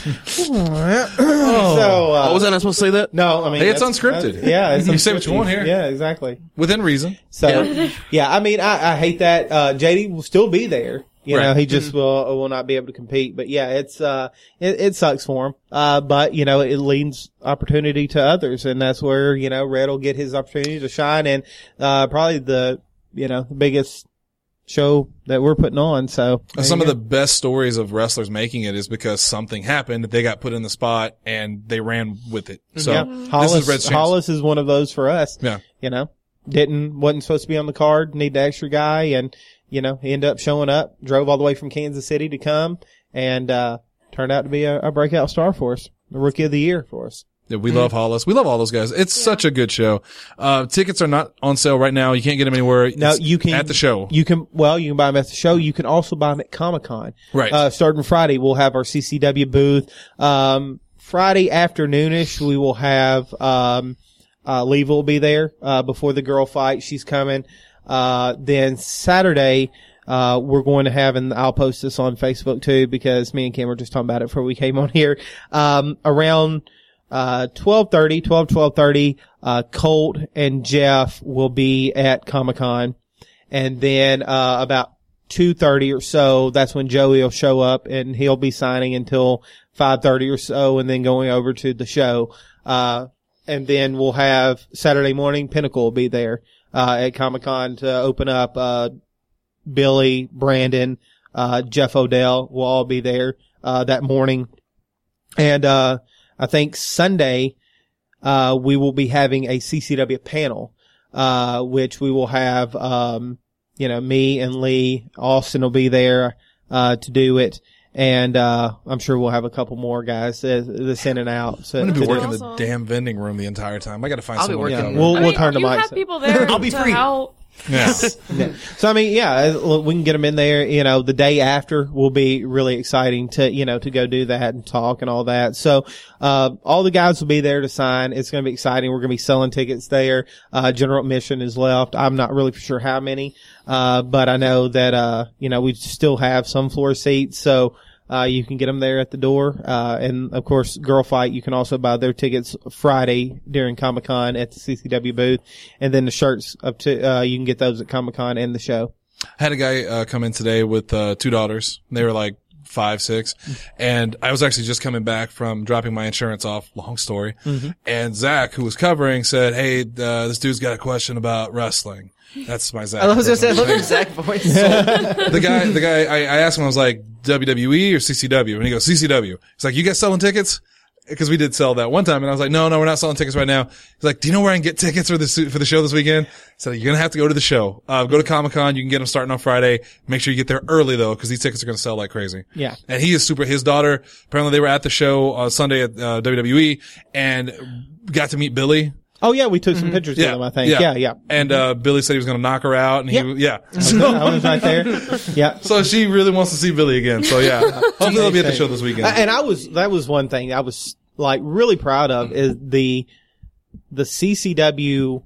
So, uh, Oh, was I not supposed to say that? no, I mean, Hey, it's that's- unscripted. that's- Yeah, it's You say what you unscripted. want here. Yeah, exactly. Within reason. So, yeah, I mean, I, I hate that. Uh, J D will still be there. You know, Right. he just will, will not be able to compete. But yeah, it's, uh, it, it sucks for him. Uh, but, you know, it leads opportunity to others. And that's where, you know, Red will get his opportunity to shine. And, uh, probably the, you know, the biggest show that we're putting on. So there Some you of the go. best stories of wrestlers making it is because something happened, they got put in the spot, and they ran with it. So yeah. this Hollis, is Red's chance. Hollis is one of those for us. Yeah. You know, didn't, wasn't supposed to be on the card, need the extra guy. And, you know, he ended up showing up, drove all the way from Kansas City to come, and, uh, turned out to be a, a breakout star for us. The rookie of the year for us. Yeah, we love Hollis. We love all those guys. It's such a good show. Uh, tickets are not on sale right now. You can't get them anywhere. Now It's you can at the show. You can well, you can buy them at the show. You can also buy them at Comic Con. Right. Uh, starting Friday, we'll have our C C W booth. Um, Friday afternoonish, we will have um, uh, Leva will be there uh, before the girl fight. She's coming. Uh, then Saturday. Uh, we're going to have, and I'll post this on Facebook too, because me and Kim were just talking about it before we came on here. Um, around, uh, twelve thirty, twelve, twelve thirty, uh, Colt and Jeff will be at Comic-Con. And then, uh, about two thirty or so, that's when Joey will show up, and he'll be signing until five thirty or so, and then going over to the show. Uh, and then we'll have Saturday morning, Pinnacle will be there, uh, at Comic-Con to open up, uh, Billy, Brandon, uh, Jeff Odell will all be there, uh, that morning. And, uh, I think Sunday, uh, we will be having a C C W panel, uh, which we will have, um, you know, me and Lee, Austin will be there, uh, to do it. And, uh, I'm sure we'll have a couple more guys that, that's in and out. So I'm going to be to do- working Awesome. the damn vending room the entire time. I got to find I'll be someone to working. cover. We'll, I we'll mean, turn to you Mike's. have people there I'll be to free. help. Yeah. Yeah. So I mean, yeah, uh, we can get them in there. You know, the day after will be really exciting to you know to go do that and talk and all that. So uh all the guys will be there to sign. It's going to be exciting. We're going to be selling tickets there. Uh General admission is left. I'm not really sure how many, uh but I know that uh you know we still have some floor seats. So. Uh, you can get them there at the door. Uh, and of course, Girl Fight, you can also buy their tickets Friday during Comic-Con at the C C W booth. And then the shirts up to, uh, you can get those at Comic-Con and the show. I had a guy uh, come in today with uh, two daughters. They were like five, six. And I was actually just coming back from dropping my insurance off. Long story. Mm-hmm. And Zach, who was covering, said, hey, uh, this dude's got a question about wrestling. That's my Zach. I was going to say, I love your impersonation. Zach voice. the guy, the guy, I, I asked him, I was like, W W E or C C W? And he goes, C C W. He's like, you guys selling tickets? Because we did sell that one time. And I was like, no, no, we're not selling tickets right now. He's like, do you know where I can get tickets for this, for the show this weekend? So you're going to have to go to the show. Uh, go to Comic-Con. You can get them starting on Friday. Make sure you get there early though, because these tickets are going to sell like crazy. Yeah. And he is super, his daughter, apparently they were at the show uh, Sunday at uh, W W E and got to meet Billy. Oh yeah, we took some pictures Yeah. with him, I think. Yeah, yeah. And, uh, Billy said he was going to knock her out. And he, Yeah. yeah. I was right there. Yeah. So she really wants to see Billy again. So yeah. Hopefully they'll be at the show this weekend. And I was, that was one thing I was like really proud of is the, the C C W,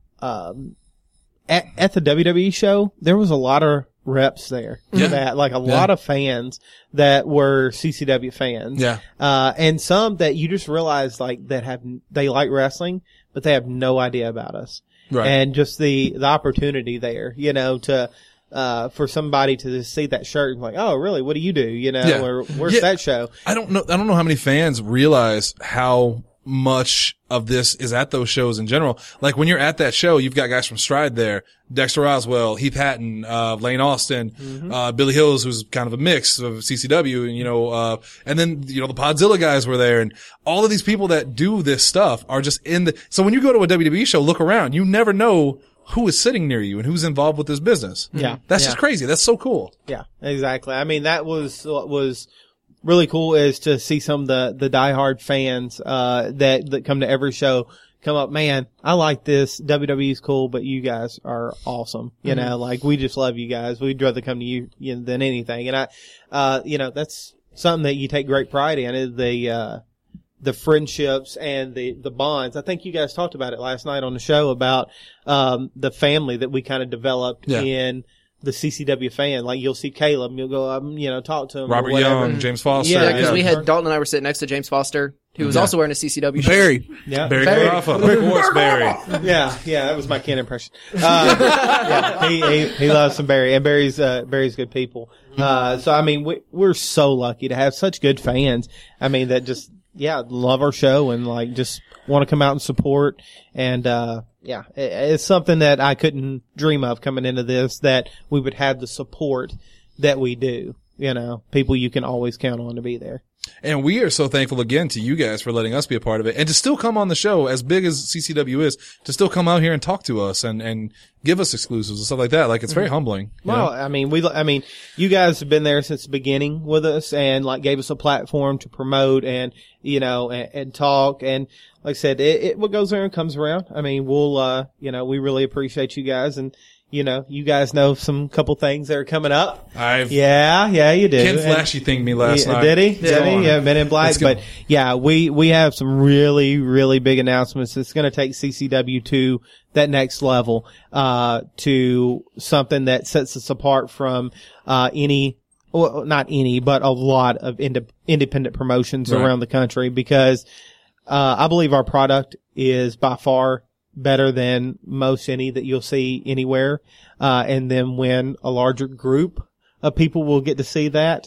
um, at, at the W W E show, there was a lot of reps there. Yeah. That, like a Yeah. lot of fans that were C C W fans. Yeah. Uh, and some that you just realize like that have, they like wrestling, but they have no idea about us. Right. And just the, the opportunity there, you know, to, uh, for somebody to see that shirt and like, oh, really? What do you do? You know, Yeah. or where's Yeah. that show? I don't know. I don't know how many fans realize how much of this is at those shows in general. Like when you're at that show, you've got guys from Stride there, Dexter Roswell, Heath Hatton, uh, Lane Austin, Mm-hmm. uh, Billy Hills, who's kind of a mix of C C W and, you know, uh, and then, you know, the Podzilla guys were there and all of these people that do this stuff are just in the, so when you go to a W W E show, look around, you never know who is sitting near you and who's involved with this business. Yeah. That's Yeah. just crazy. That's so cool. Yeah, exactly. I mean, that was what was really cool is to see some of the, the diehard fans, uh, that, that come to every show come up, man, I like this. W W E's cool, but you guys are awesome. You know, like we just love you guys. We'd rather come to you, you know, than anything. And I, uh, you know, that's something that you take great pride in is the, uh, the friendships and the, the bonds. I think you guys talked about it last night on the show about, um, the family that we kind of developed Yeah. in the C C W fan. Like you'll see Caleb, you'll go, um, you know, talk to him. or Robert whatever. Young, James Foster. Yeah, Yeah, because yeah. we had Dalton and I were sitting next to James Foster, who was also wearing a C C W shirt. Barry. Yeah. Barry Barry. Carafa. Of course, Barry. Yeah, yeah, that was my Ken impression. Uh, yeah, he, he, he loves some Barry, and Barry's, uh, Barry's good people. Uh, so I mean, we, we're so lucky to have such good fans. I mean, that just, yeah, love our show and like just want to come out and support. And, uh, yeah, it, it's something that I couldn't dream of coming into this, that we would have the support that we do. You know, people you can always count on to be there. And we are so thankful again to you guys for letting us be a part of it and to still come on the show as big as C C W is, to still come out here and talk to us and, and give us exclusives and stuff like that. Like it's very humbling. you Well, know? I mean, we, I mean, you guys have been there since the beginning with us and like gave us a platform to promote and, you know, and, and talk. And like I said, it, it, what goes around comes around. I mean, we'll, uh, you know, we really appreciate you guys. And, you know, you guys know some couple things that are coming up. I've, Yeah, yeah, you do. Ken And- Flashy thinged me last Yeah, night. Did he? It's Did going. he? Yeah, Men in Black. It's go- But yeah, we, we have some really, really big announcements. It's going to take C C W to that next level, uh, to something that sets us apart from, uh, any, well, not any, but a lot of ind- independent promotions Right. around the country because, uh, I believe our product is by far better than most any that you'll see anywhere. Uh, and then when a larger group of people will get to see that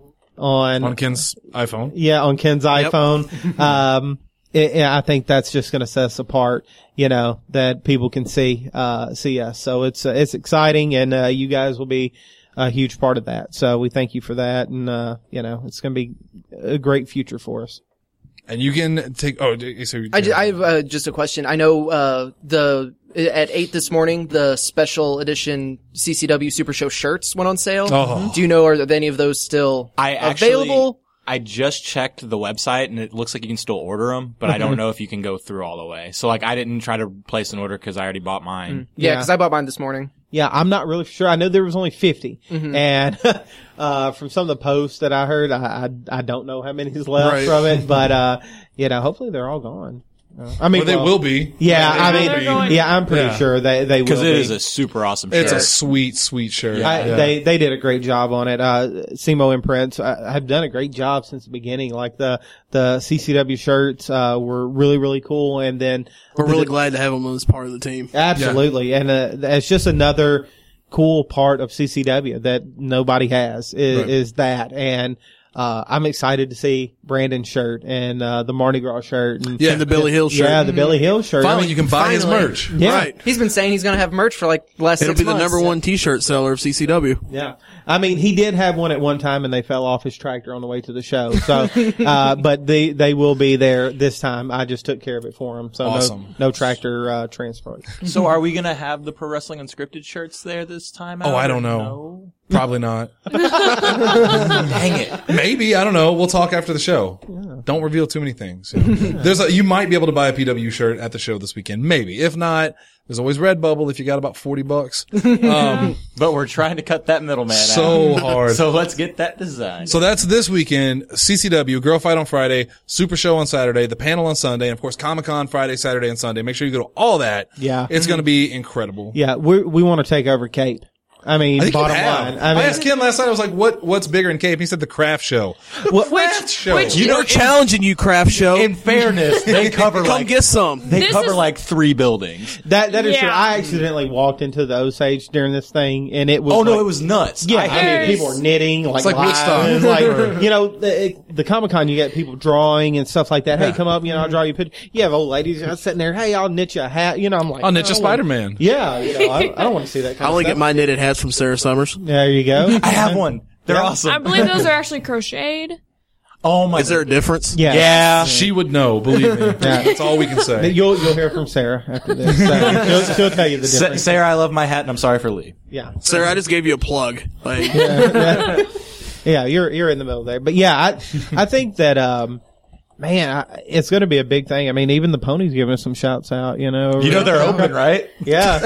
on, On Ken's iPhone. yeah, on Ken's iPhone. um, it, it- I think that's just going to set us apart, you know, that people can see, uh, see us. So it's, uh, it's exciting and, uh, you guys will be a huge part of that. So we thank you for that. And, uh, you know, it's going to be a great future for us. And you can take, oh, so I, ju- I have uh, just a question. I know uh, the at eight this morning, the special edition C C W Super Show shirts went on sale. Oh. Do you know, are any of those still I actually, available? I just checked the website and it looks like you can still order them, but I don't know if you can go through all the way. So like I didn't try to place an order because I already bought mine. Yeah, Yeah. because I bought mine this morning. Yeah, I'm not really sure. I know there was only fifty, Mm-hmm. and uh, from some of the posts that I heard, I I, I don't know how many is left Right. from it, but uh, you know, hopefully they're all gone. Uh, I mean, well, they well, will be. Yeah, Like, I they mean, will be. going- yeah, I'm pretty Yeah. sure they they will Because it be. is a super awesome It's shirt. a sweet, sweet shirt. I, Yeah. They they did a great job on it. Uh, Simo Imprints uh, have done a great job since the beginning. Like the the C C W shirts uh, were really really cool, and then We're really glad to have him as part of the team. absolutely, and uh, it's just another cool part of C C W that nobody has is, Right. is that, and uh, I'm excited to see Brandon's shirt and uh, the Mardi Gras shirt, and Yeah. And the Billy Hill shirt. yeah, the Billy Hill shirt. Finally, I mean, you can buy his finally. merch. yeah, Right. He's been saying he's going to have merch for like the last It'll six be the months. number one T-shirt seller of C C W. Yeah. I mean, he did have one at one time and they fell off his tractor on the way to the show. So, uh, but they, they will be there this time. I just took care of it for him. So Awesome. no, no tractor, uh, transfer. So are we going to have the Pro Wrestling Unscripted shirts there this time out? Oh, I or don't know. no? Probably not. Dang it. Maybe, I don't know. We'll talk after the show. Don't reveal too many things. You know. There's a, you might be able to buy a P W shirt at the show this weekend. Maybe. If not, there's always Redbubble if you got about forty bucks. Um, But we're trying to cut that middleman out. so hard. So let's get that design. So that's this weekend. C C W, Girl Fight on Friday, Super Show on Saturday, the panel on Sunday, and of course Comic-Con Friday, Saturday, and Sunday. Make sure you go to all that. Yeah. It's going to be incredible. Yeah. We, we want to take over Cape. I mean, I think bottom you have. line. I, I mean, asked Ken last night. I was like, "What? What's bigger in Cape?" He said the Craft Show. What- Craft Show? which- You know, in- challenging you, Craft Show. in fairness, they cover Come like get some. they This cover is- like three buildings. that, that is Yeah. true. I accidentally walked into the Osage during this thing and it was Oh no, like- it was nuts. Yeah, I I, hated mean, There's- people are knitting, like, like live, Woodstock. and, like, you know, the, the Comic Con, you get people drawing and stuff like that. Hey, Yeah. come up, you know, I'll draw you a picture. You have old ladies you know, sitting there. Hey, I'll knit you a hat. You know, I'm like, I'll knit you I don't wanna- Spider-Man. Yeah, you know, I, I don't want to see that. Kind I of only stuff. get my knitted hats from Sarah Summers. There you go. I have one. They're awesome. I believe those are actually crocheted. Oh my. Is there a difference? Yeah, Yeah. She would know. Believe me. That's all we can say. You'll you'll hear from Sarah after this. So she'll, she'll tell you the Sa- difference. Sarah, I love my hat, and I'm sorry for Lee. Yeah, Sarah, I just gave you a plug. Like, yeah, you're you're in the middle there. But yeah, I I think that um. Man, I, it's going to be a big thing. I mean, even the ponies giving us some shouts out, you know. You know they're open, right? Yeah.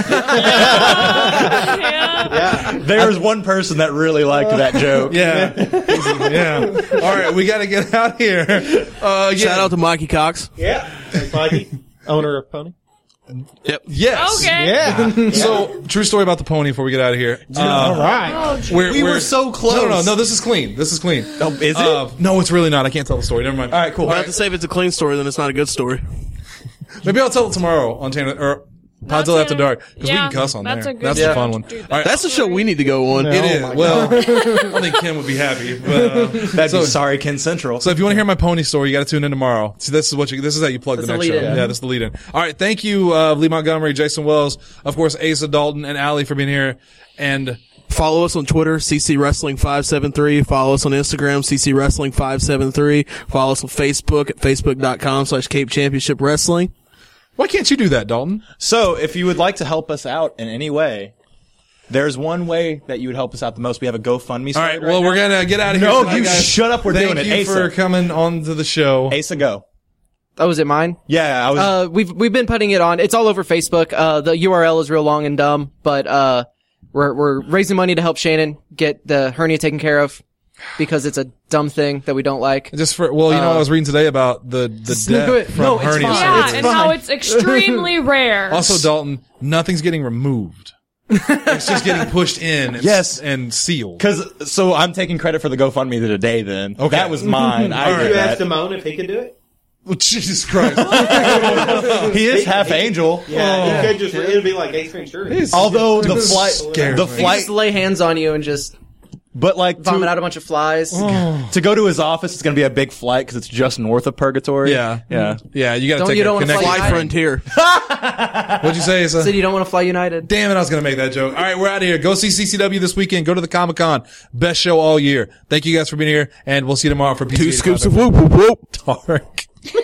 Yeah. Yeah. There's one person that really liked that joke. Yeah. Yeah. All right, we got to get out here. Uh, yeah. shout out to Mikey Cox. Yeah. Thanks, Mikey, owner of Pony. Yep. Yes. Okay. Yeah. So, true story about the pony before we get out of here. Uh, All right. we're, We were we're- so close. No, no, no, no. This is clean. This is clean. Oh, is it? Uh, no, it's really not. I can't tell the story. Never mind. All right, cool. We'll have to say if it's a clean story, then it's not a good story. Maybe I'll tell it tomorrow on Tanner or That's Podzilla After a- Dark because yeah, we can cuss on that's there. a good That's show the fun to one. do All that. right, That's the show we need to go on. No. it Oh is. my Well, I don't think Ken would be happy. But, uh, That'd so, be sorry, Ken Central. So if you want to hear my pony story, you got to tune in tomorrow. See, this is what you. This is how you plug That's the the next show. lead-in. Yeah, this is the lead in. All right, thank you, uh, Lee Montgomery, Jason Wells, of course, Asa Dalton, and Allie for being here. And Follow us on Twitter, C C Wrestling five seven three. Follow us on Instagram, C C Wrestling five seven three. Follow us on Facebook at facebook.com slash Cape Championship Wrestling. why can't you do that, Dalton? So, if you would like to help us out in any way, there's one way that you would help us out the most. We have a GoFundMe. All right, well, we're gonna get out of here. No, tonight, you guys. shut up. We're Thank doing it. you Asa. for coming on to the show. Asa, go. Oh, was it mine? Yeah, I was. Uh, we've we've been putting it on. It's all over Facebook. Uh, the U R L is real long and dumb, but uh, we're we're raising money to help Shannon get the hernia taken care of because it's a dumb thing that we don't like. Just for well, you know, Uh, I was reading today about the the do it. death from No, it's hernia. fine. Yeah, It's and fine. how it's extremely rare. Also, Dalton, nothing's getting removed. It's just getting pushed in. And, Yes. and sealed. Cause, so I'm taking credit for the GoFundMe today then. Okay. That was mine. I All did You right. asked that. Damone if he could do it? Oh, Jesus Christ! He is half angel. Yeah, you could just, it'd be like Ace Ventura. Although the This flight, scares the me. He flight, just lay hands on you and just but like vomit to, out a bunch of flies. to go to his office, it's going to be a big flight because it's just north of Purgatory. Yeah, Yeah. yeah. You got to Don't- take you a don't wanna connect. fly Fly Frontier. What'd you say? Asa? Said you don't want to fly United. Damn it! I was gonna make that joke. All right, we're out of here. Go see C C W this weekend. Go to the Comic Con. Best show all year. Thank you guys for being here, and we'll see you tomorrow for P C Two scoops of whoop whoop whoop. Dark.